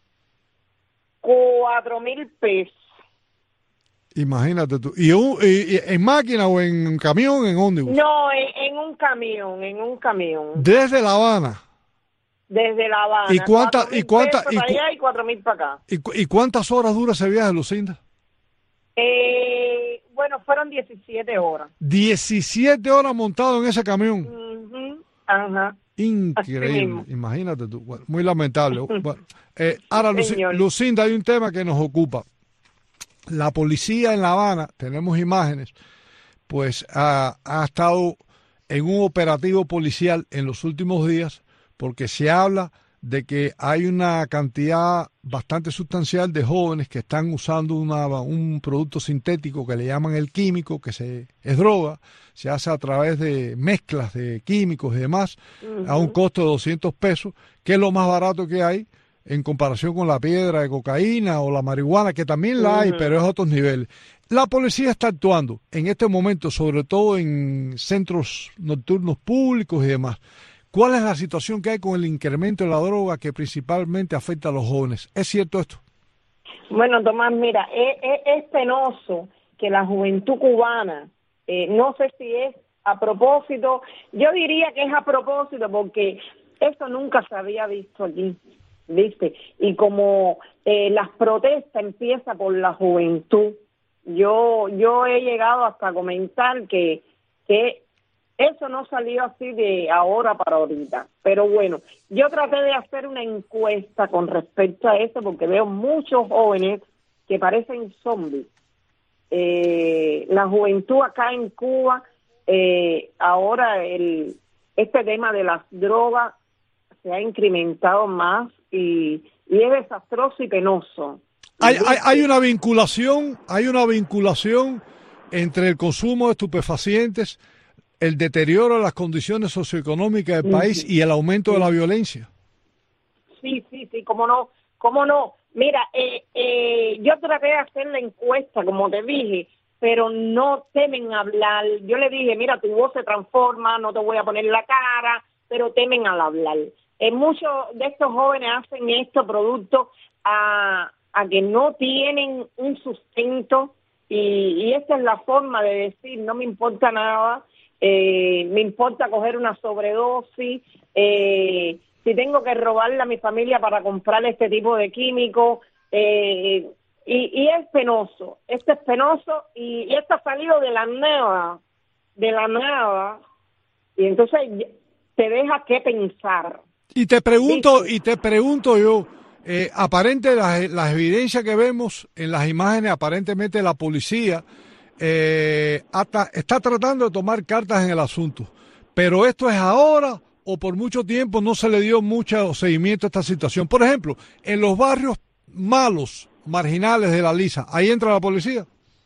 Cuatro mil pesos. Imagínate tú. ¿Y, un, y, y en máquina o en camión, en ómnibus? No, en, en un camión, en un camión. Desde La Habana. Desde La Habana. ¿Y cuánta, y cuánta, y, y, cu allá y cuatro mil para acá. Y, ¿Y cuántas horas dura ese viaje, Lucinda? Eh, bueno, fueron diecisiete horas. diecisiete horas montado en ese camión. Uh-huh. Ajá. Increíble, imagínate tú, bueno, muy lamentable. Bueno, eh, ahora, Luci Lucinda, hay un tema que nos ocupa. La policía en La Habana, tenemos imágenes, pues ha, ha estado en un operativo policial en los últimos días, porque se habla de que hay una cantidad bastante sustancial de jóvenes que están usando una, un producto sintético que le llaman el químico, que se, es droga, se hace a través de mezclas de químicos y demás, uh-huh, a un costo de doscientos pesos, que es lo más barato que hay en comparación con la piedra de cocaína o la marihuana, que también la uh-huh. hay, pero es a otros niveles. La policía está actuando en este momento, sobre todo en centros nocturnos públicos y demás. ¿Cuál es la situación que hay con el incremento de la droga que principalmente afecta a los jóvenes? ¿Es cierto esto? Bueno, Tomás, mira, es, es, es penoso que la juventud cubana, eh, no sé si es a propósito, yo diría que es a propósito porque eso nunca se había visto aquí, ¿viste? Y como eh, las protestas empiezan por la juventud, yo yo he llegado hasta comentar que que eso no salió así de ahora para ahorita. Pero bueno, yo traté de hacer una encuesta con respecto a eso porque veo muchos jóvenes que parecen zombies. Eh, la juventud acá en Cuba, eh, ahora el este tema de las drogas se ha incrementado más y, y es desastroso y penoso. Hay, hay, hay una vinculación, hay una vinculación entre el consumo de estupefacientes, el deterioro de las condiciones socioeconómicas del país y el aumento de la violencia. Sí, sí, sí, cómo no, cómo no. Mira, eh, eh, yo traté de hacer la encuesta, como te dije, pero no temen hablar. Yo le dije, mira, tu voz se transforma, no te voy a poner la cara, pero temen al hablar. Eh, muchos de estos jóvenes hacen esto producto a, a que no tienen un sustento y, y esta es la forma de decir, no me importa nada. Eh, me importa coger una sobredosis, eh, si tengo que robarle a mi familia para comprar este tipo de químicos, eh, y, y es penoso, esto es penoso, y, y esto ha salido de la nada, de la nada, y entonces te deja que pensar. Y te pregunto, ¿viste? y te pregunto yo, eh, aparente las, las evidencias que vemos en las imágenes, aparentemente la policía eh, hasta está tratando de tomar cartas en el asunto. Pero esto es ahora o por mucho tiempo no se le dio mucho seguimiento a esta situación. Por ejemplo, en los barrios malos, marginales de la Lisa, ¿ahí entra la policía?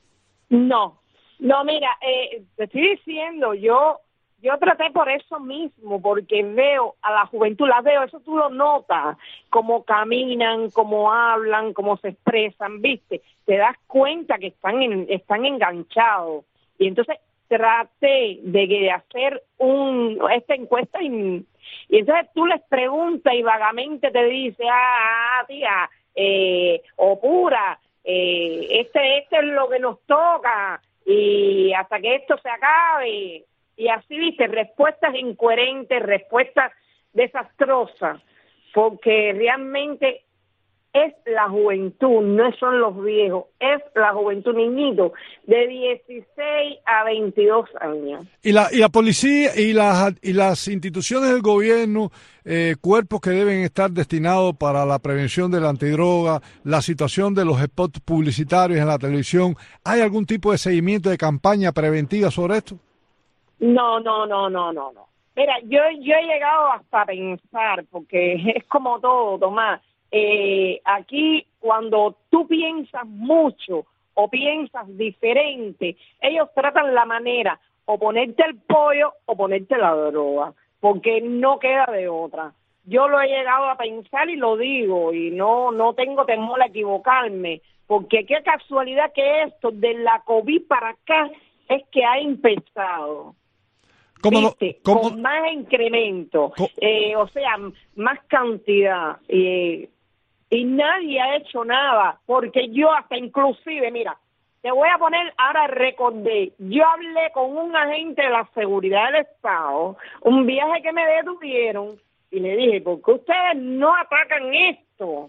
No, no, mira, eh, te estoy diciendo, yo yo traté por eso mismo, porque veo a la juventud, la veo, eso tú lo notas, cómo caminan, cómo hablan, cómo se expresan, ¿viste? Te das cuenta que están en, están enganchados. Y entonces traté de, de hacer un esta encuesta y, y entonces tú les preguntas y vagamente te dice, ah, ah tía, eh, o pura, eh, este, este es lo que nos toca y hasta que esto se acabe. Y así, viste, respuestas incoherentes, respuestas desastrosas, porque realmente es la juventud, no son los viejos, es la juventud, niñito, de dieciséis a veintidós años. Y la, y la policía y las, y las instituciones del gobierno, eh, cuerpos que deben estar destinados para la prevención de la antidroga, la situación de los spots publicitarios en la televisión, ¿hay algún tipo de seguimiento de campaña preventiva sobre esto? No, no, no, no, no, no. Mira, yo, yo he llegado hasta a pensar, porque es como todo, Tomás. Eh, aquí, cuando tú piensas mucho o piensas diferente, ellos tratan la manera o ponerte el pollo o ponerte la droga, porque no queda de otra. Yo lo he llegado a pensar y lo digo, y no, no tengo temor a equivocarme, porque qué casualidad que esto de la COVID para acá es que ha empezado. ¿Cómo no, cómo? Con más incremento, eh, o sea, más cantidad, eh, y nadie ha hecho nada, porque yo hasta inclusive, mira, te voy a poner, ahora recordé, yo hablé con un agente de la seguridad del Estado, un viaje que me detuvieron, y le dije, ¿por qué ustedes no atacan esto?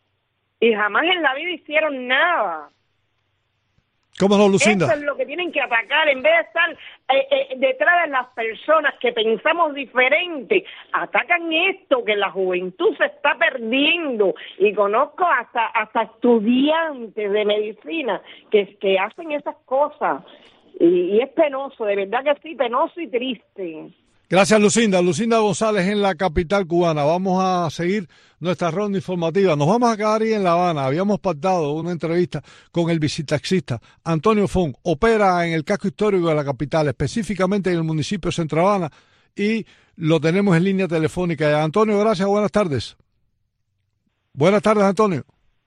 Y jamás en la vida hicieron nada. ¿Cómo no, Lucinda? Eso es lo que tienen que atacar, en vez de estar eh, eh, detrás de las personas que pensamos diferente. Atacan esto, que la juventud se está perdiendo. Y conozco hasta hasta estudiantes de medicina que, que hacen esas cosas. Y, y es penoso, de verdad que sí, penoso y triste. Gracias, Lucinda. Lucinda González en la capital cubana. Vamos a seguir nuestra ronda informativa. Nos vamos a quedar ahí en La Habana. Habíamos pactado una entrevista con el bicitaxista Antonio Fon. Opera en el casco histórico de la capital, específicamente en el municipio de Centro Habana, y lo tenemos en línea telefónica. Antonio, gracias. Buenas tardes. Buenas tardes, Antonio.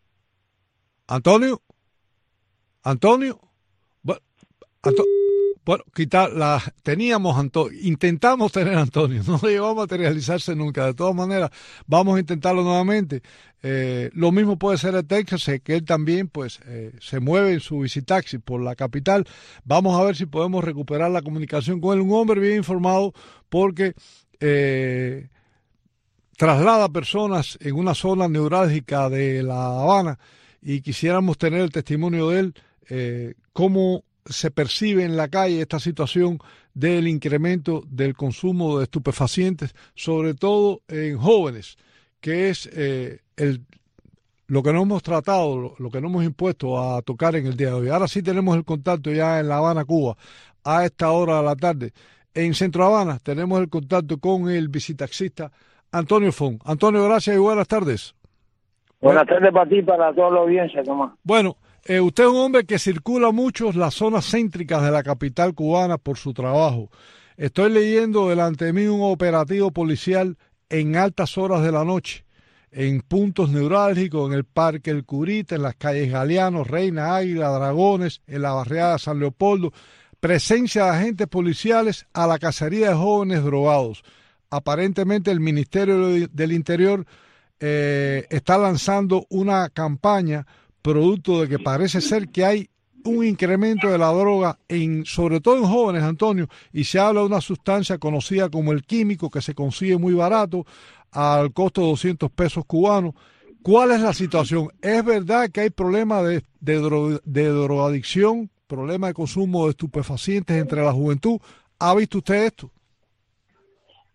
Antonio. Antonio. Bueno, Anto Bueno, quitar la teníamos Antonio, intentamos tener a Antonio, no lo llevó a materializarse nunca. De todas maneras, vamos a intentarlo nuevamente. Eh, lo mismo puede ser el Texas, que él también pues eh, se mueve en su bicitaxi por la capital. Vamos a ver si podemos recuperar la comunicación con él. Un hombre bien informado, porque eh, traslada personas en una zona neurálgica de La Habana, y quisiéramos tener el testimonio de él, eh, cómo se percibe en la calle esta situación del incremento del consumo de estupefacientes, sobre todo en jóvenes, que es eh, el, lo que no hemos tratado, lo, lo que no hemos impuesto a tocar en el día de hoy. Ahora sí tenemos el contacto ya en La Habana, Cuba, a esta hora de la tarde. En Centro Habana tenemos el contacto con el bicitaxista Antonio Fon. Antonio, gracias y buenas tardes. Buenas tardes para ti y para toda la audiencia, Tomás. Bueno, Eh, usted es un hombre que circula mucho en las zonas céntricas de la capital cubana por su trabajo. Estoy leyendo delante de mí un operativo policial en altas horas de la noche, en puntos neurálgicos, en el Parque El Curita, en las calles Galeano, Reina Águila, Dragones, en la barriada San Leopoldo. Presencia de agentes policiales a la cacería de jóvenes drogados. Aparentemente el Ministerio del Interior eh, está lanzando una campaña producto de que parece ser que hay un incremento de la droga, en, sobre todo en jóvenes, Antonio, y se habla de una sustancia conocida como el químico, que se consigue muy barato, al costo de doscientos pesos cubanos. ¿Cuál es la situación? ¿Es verdad que hay problemas de, de, dro, de drogadicción, problema de consumo de estupefacientes entre la juventud? ¿Ha visto usted esto? Bueno,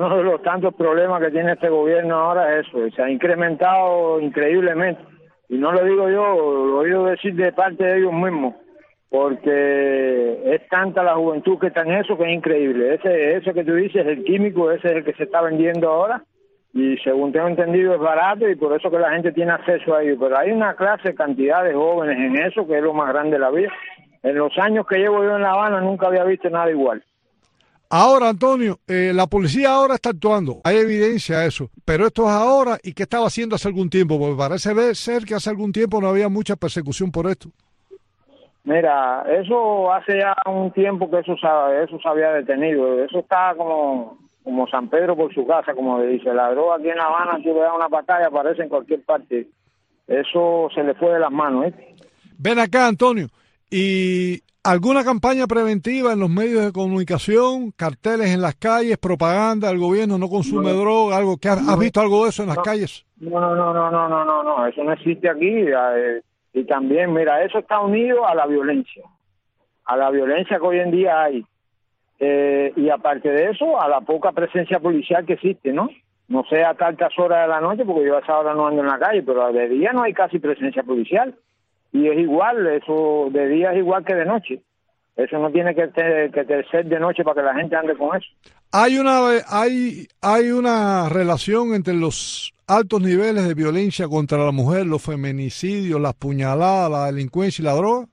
uno de los tantos problemas que tiene este gobierno ahora es eso, se ha incrementado increíblemente. Y no lo digo yo, lo he oído decir de parte de ellos mismos, porque es tanta la juventud que está en eso que es increíble. Ese, ese que tú dices, el químico, ese es el que se está vendiendo ahora, y según tengo entendido es barato y por eso que la gente tiene acceso a ello. Pero hay una clase, cantidad de jóvenes en eso que es lo más grande de la vida. En los años que llevo yo en La Habana nunca había visto nada igual. Ahora, Antonio, eh, la policía ahora está actuando, hay evidencia de eso, pero esto es ahora y ¿qué estaba haciendo hace algún tiempo? Porque parece ser que hace algún tiempo no había mucha persecución por esto. Mira, eso hace ya un tiempo que eso, eso se había detenido, eso está como, como San Pedro por su casa, como le dice, la droga aquí en La Habana, si le da una batalla, aparece en cualquier parte, eso se le fue de las manos, ¿eh? Ven acá, Antonio, y... ¿alguna campaña preventiva en los medios de comunicación, carteles en las calles, propaganda, el gobierno no consume no, droga, algo que has, no, ¿has visto algo de eso en las no, calles? No, no, no, no, no, no, no, no, eso no existe aquí. Eh, y también, mira, eso está unido a la violencia, a la violencia que hoy en día hay. Eh, y aparte de eso, a la poca presencia policial que existe, ¿no? No sé a tantas horas de la noche, porque yo a esa hora no ando en la calle, pero de día no hay casi presencia policial. Y es igual, eso de día es igual que de noche. Eso no tiene que, te, que ser de noche para que la gente ande con eso. Hay una hay hay una relación entre los altos niveles de violencia contra la mujer, los feminicidios, las puñaladas, la delincuencia y la droga.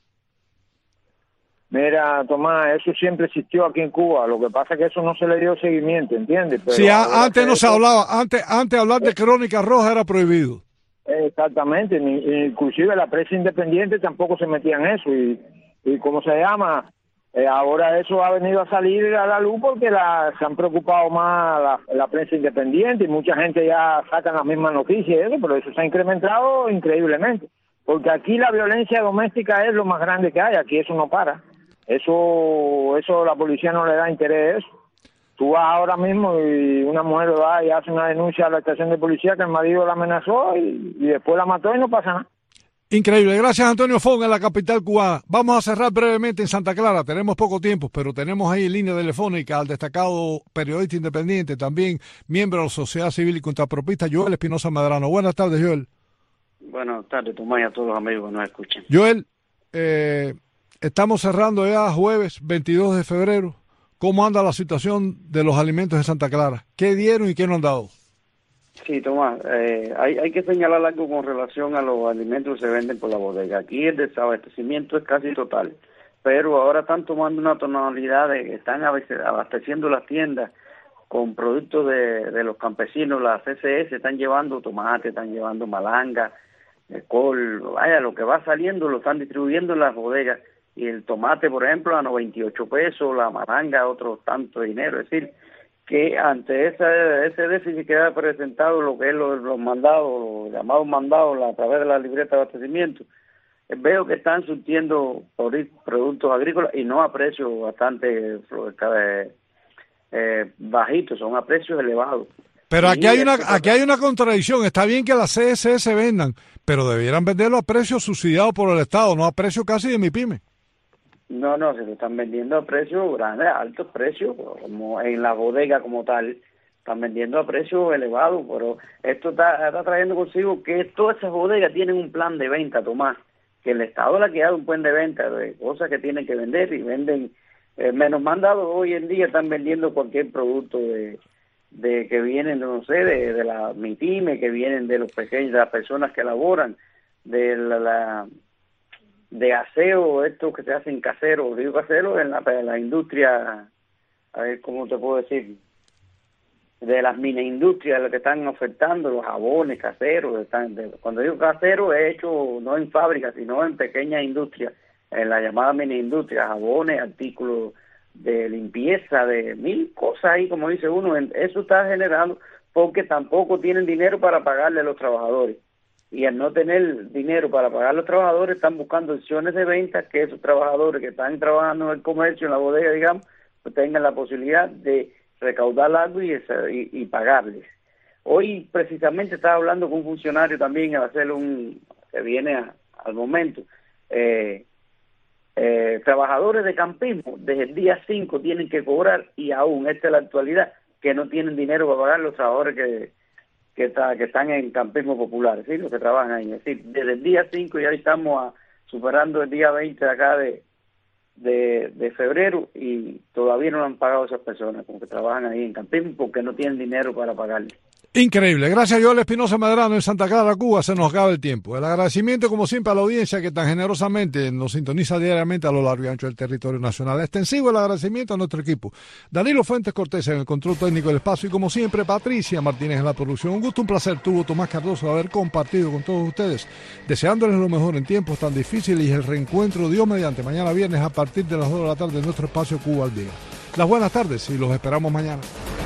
Mira, Tomás, eso siempre existió aquí en Cuba. Lo que pasa es que eso no se le dio seguimiento, ¿entiendes? Pero sí, a, antes no eso, se hablaba, antes antes hablar de crónica roja era prohibido. Exactamente, inclusive la prensa independiente tampoco se metía en eso y, y ¿cómo se llama? Eh, ahora eso ha venido a salir a la luz porque la, se han preocupado más la, la prensa independiente y mucha gente ya saca las mismas noticias, eso, pero eso se ha incrementado increíblemente, porque aquí la violencia doméstica es lo más grande que hay, aquí eso no para, eso eso la policía no le da interés a eso. Tú vas ahora mismo y una mujer va y hace una denuncia a la estación de policía que el marido la amenazó y, y después la mató y no pasa nada. Increíble. Gracias, Antonio Fong, en la capital cubana. Vamos a cerrar brevemente en Santa Clara. Tenemos poco tiempo, pero tenemos ahí en línea telefónica al destacado periodista independiente, también miembro de la sociedad civil y contrapropista, Joel Espinosa Medrano. Buenas tardes, Joel. Buenas tardes, Tomás, y a todos los amigos que nos escuchan. Joel, eh, estamos cerrando ya jueves veintidós de febrero. ¿Cómo anda la situación de los alimentos en Santa Clara? ¿Qué dieron y qué no han dado? Sí, Tomás, eh, hay, hay que señalar algo con relación a los alimentos que se venden por la bodega. Aquí el desabastecimiento es casi total, pero ahora están tomando una tonalidad de que están abasteciendo las tiendas con productos de, de los campesinos. Las C C S están llevando tomate, están llevando malanga, eh, col, vaya, lo que va saliendo lo están distribuyendo en las bodegas. Y el tomate, por ejemplo, a noventa y ocho pesos, la malanga, otro tanto dinero. Es decir, que ante esa, ese déficit que ha presentado lo que es los, los mandados, los llamados mandados a través de la libreta de abastecimiento, eh, veo que están surtiendo productos agrícolas y no a precios bastante eh, eh, bajitos, son a precios elevados. Pero aquí hay una aquí hay una contradicción. Está bien que las C S S vendan, pero debieran venderlo a precios subsidiados por el Estado, no a precio casi de mi pyme. No, no, se lo están vendiendo a precios grandes, a altos precios, como en la bodega como tal, están vendiendo a precios elevados, pero esto está, está trayendo consigo que todas esas bodegas tienen un plan de venta, Tomás, que el Estado le ha quedado un plan de venta de cosas que tienen que vender y venden eh, menos mandados. Hoy en día están vendiendo cualquier producto de, de que vienen, no sé, de, de la MIPYME, que vienen de los pequeños, de las personas que elaboran, de la... la de aseo, estos que se hacen caseros, digo caseros, en la, en la industria, a ver cómo te puedo decir, de las mini industrias, lo que están ofertando, los jabones caseros, están de, cuando digo casero he hecho no en fábricas, sino en pequeñas industrias, en la llamada mini industria, jabones, artículos de limpieza, de mil cosas ahí, como dice uno, eso está generando porque tampoco tienen dinero para pagarle a los trabajadores. Y al no tener dinero para pagar a los trabajadores, están buscando opciones de venta que esos trabajadores que están trabajando en el comercio, en la bodega, digamos, pues tengan la posibilidad de recaudar algo y, y, y pagarles. Hoy precisamente estaba hablando con un funcionario también a hacer un, que viene a, al momento, eh, eh, trabajadores de campismo desde el día cinco tienen que cobrar y aún esta es la actualidad, que no tienen dinero para pagar los trabajadores que que, está, que están en campismo popular, ¿sí? Los que trabajan ahí. Es decir, desde el día cinco ya estamos a, superando el día veinte de acá de, de, de febrero y todavía no lo han pagado esas personas como que trabajan ahí en campismo porque no tienen dinero para pagarles. Increíble. Gracias a Joel Espinosa Medrano en Santa Clara, Cuba. Se nos acaba el tiempo. El agradecimiento, como siempre, a la audiencia que tan generosamente nos sintoniza diariamente a lo largo y ancho del territorio nacional. Extensivo el agradecimiento a nuestro equipo. Danilo Fuentes Cortés en el control técnico del espacio y, como siempre, Patricia Martínez en la producción. Un gusto, un placer tuvo Tomás Cardoso haber compartido con todos ustedes, deseándoles lo mejor en tiempos tan difíciles y el reencuentro, Dios mediante, mañana viernes a partir de las dos de la tarde en nuestro espacio Cuba al Día. Las buenas tardes y los esperamos mañana.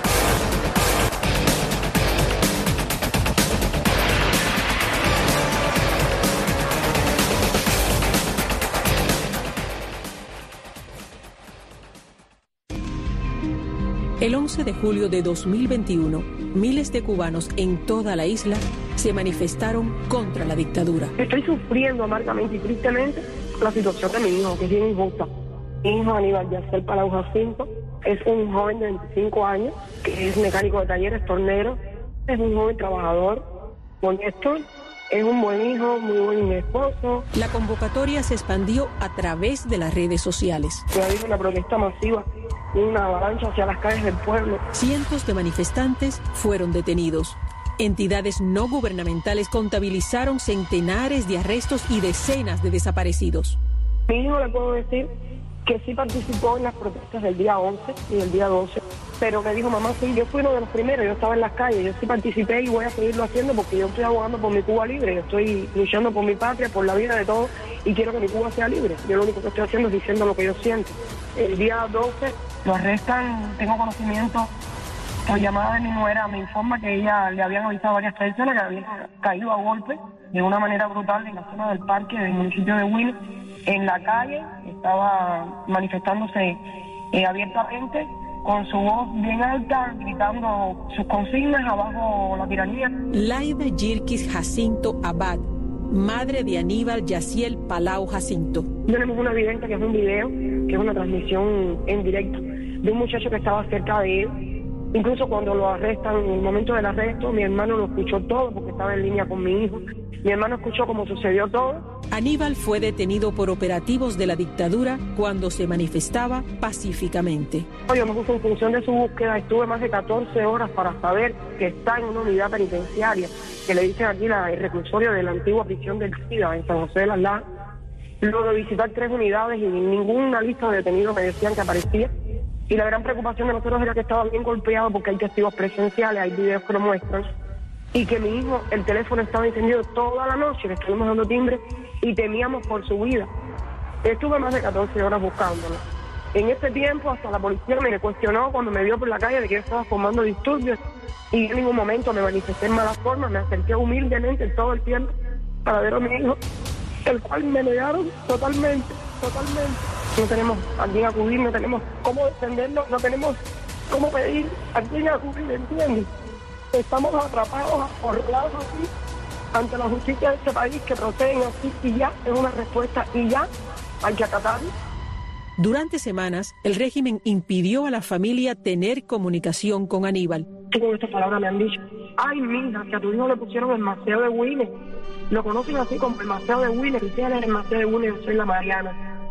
El once de julio de dos mil veintiuno, miles de cubanos en toda la isla se manifestaron contra la dictadura. Estoy sufriendo amargamente y tristemente la situación de mi hijo, que es bien injusta. Mi hijo Aníbal Yaciel Palau Jacinto es un joven de veinticinco años, que es mecánico de talleres, tornero, es un joven trabajador, honesto, es un buen hijo, muy buen esposo. La convocatoria se expandió a través de las redes sociales. Ha habido una protesta masiva, una avalancha hacia las calles del pueblo. Cientos de manifestantes fueron detenidos. Entidades no gubernamentales contabilizaron centenares de arrestos y decenas de desaparecidos. Mi hijo, le puedo decir que sí participó en las protestas del día once y del día doce, pero me dijo, mamá, sí, yo fui uno de los primeros, yo estaba en las calles, yo sí participé y voy a seguirlo haciendo porque yo estoy abogando por mi Cuba libre, yo estoy luchando por mi patria, por la vida de todos y quiero que mi Cuba sea libre. Yo lo único que estoy haciendo es diciendo lo que yo siento. El día doce lo arrestan, tengo conocimiento por llamada de mi nuera, me informa que ella le habían avisado a varias personas que habían caído a golpe de una manera brutal en la zona del parque del municipio de Huila. En la calle estaba manifestándose eh, abiertamente con su voz bien alta, gritando sus consignas abajo la tiranía. Laida Yilkis Jacinto Abad, madre de Aníbal Yaciel Palau Jacinto. Tenemos una evidencia que es un video, que es una transmisión en directo de un muchacho que estaba cerca de él. Incluso cuando lo arrestan, en el momento del arresto, mi hermano lo escuchó todo porque estaba en línea con mi hijo. Mi hermano escuchó cómo sucedió todo. Aníbal fue detenido por operativos de la dictadura cuando se manifestaba pacíficamente. Yo me puse en función de su búsqueda, estuve más de catorce horas para saber que está en una unidad penitenciaria, que le dicen aquí la, el reclusorio de la antigua prisión del SIDA en San José de las Lajas. Luego de visitar tres unidades y ninguna lista de detenidos me decían que aparecía. Y la gran preocupación de nosotros era que estaba bien golpeado porque hay testigos presenciales, hay videos que lo muestran. Y que mi hijo, el teléfono estaba encendido toda la noche, le estuvimos dando timbre y temíamos por su vida. Estuve más de catorce horas buscándolo. En ese tiempo hasta la policía me cuestionó cuando me vio por la calle de que yo estaba formando disturbios y en ningún momento me manifesté en mala forma, me acerqué humildemente todo el tiempo para ver a mi hijo, el cual me negaron totalmente, totalmente. No tenemos a quién acudir, no tenemos cómo defenderlo, no tenemos cómo pedir a quién acudir, ¿entiendes? Estamos atrapados, acorralados así, ante la justicia de este país que proceden así y ya es una respuesta y ya hay que acatarlo. Durante semanas, el régimen impidió a la familia tener comunicación con Aníbal. Y con estas palabras me han dicho, ay, mija, que a tu hijo le pusieron el Maceo de Huila. Lo conocen así como el Maceo de Huila. Si él es el Maceo de Huila, yo soy la Mariana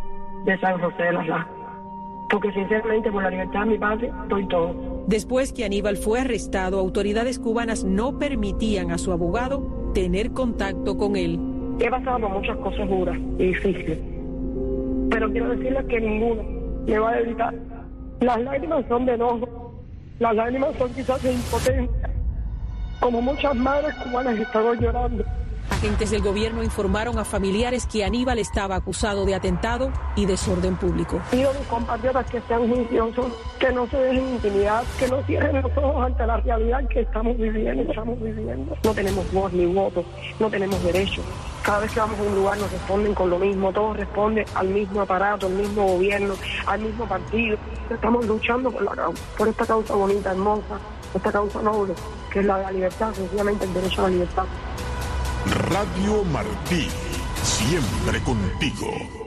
de San José de las Lajas. Porque sinceramente por la libertad de mi patria estoy todo. Después que Aníbal fue arrestado, autoridades cubanas no permitían a su abogado tener contacto con él. He pasado por muchas cosas duras y difíciles, pero quiero decirles que ninguna me va a evitar. Las lágrimas son de enojo, las lágrimas son quizás de impotencia, como muchas madres cubanas están hoy llorando. Agentes del gobierno informaron a familiares que Aníbal estaba acusado de atentado y desorden público. Pido a mis compatriotas que sean juiciosos, que no se dejen intimidar, que no cierren los ojos ante la realidad que estamos viviendo, estamos viviendo. No tenemos voz ni voto, no tenemos derechos. Cada vez que vamos a un lugar nos responden con lo mismo, todo responde al mismo aparato, al mismo gobierno, al mismo partido. Estamos luchando por la causa, por esta causa bonita, hermosa, esta causa noble, que es la de la libertad, sencillamente el derecho a la libertad. Radio Martí, siempre contigo.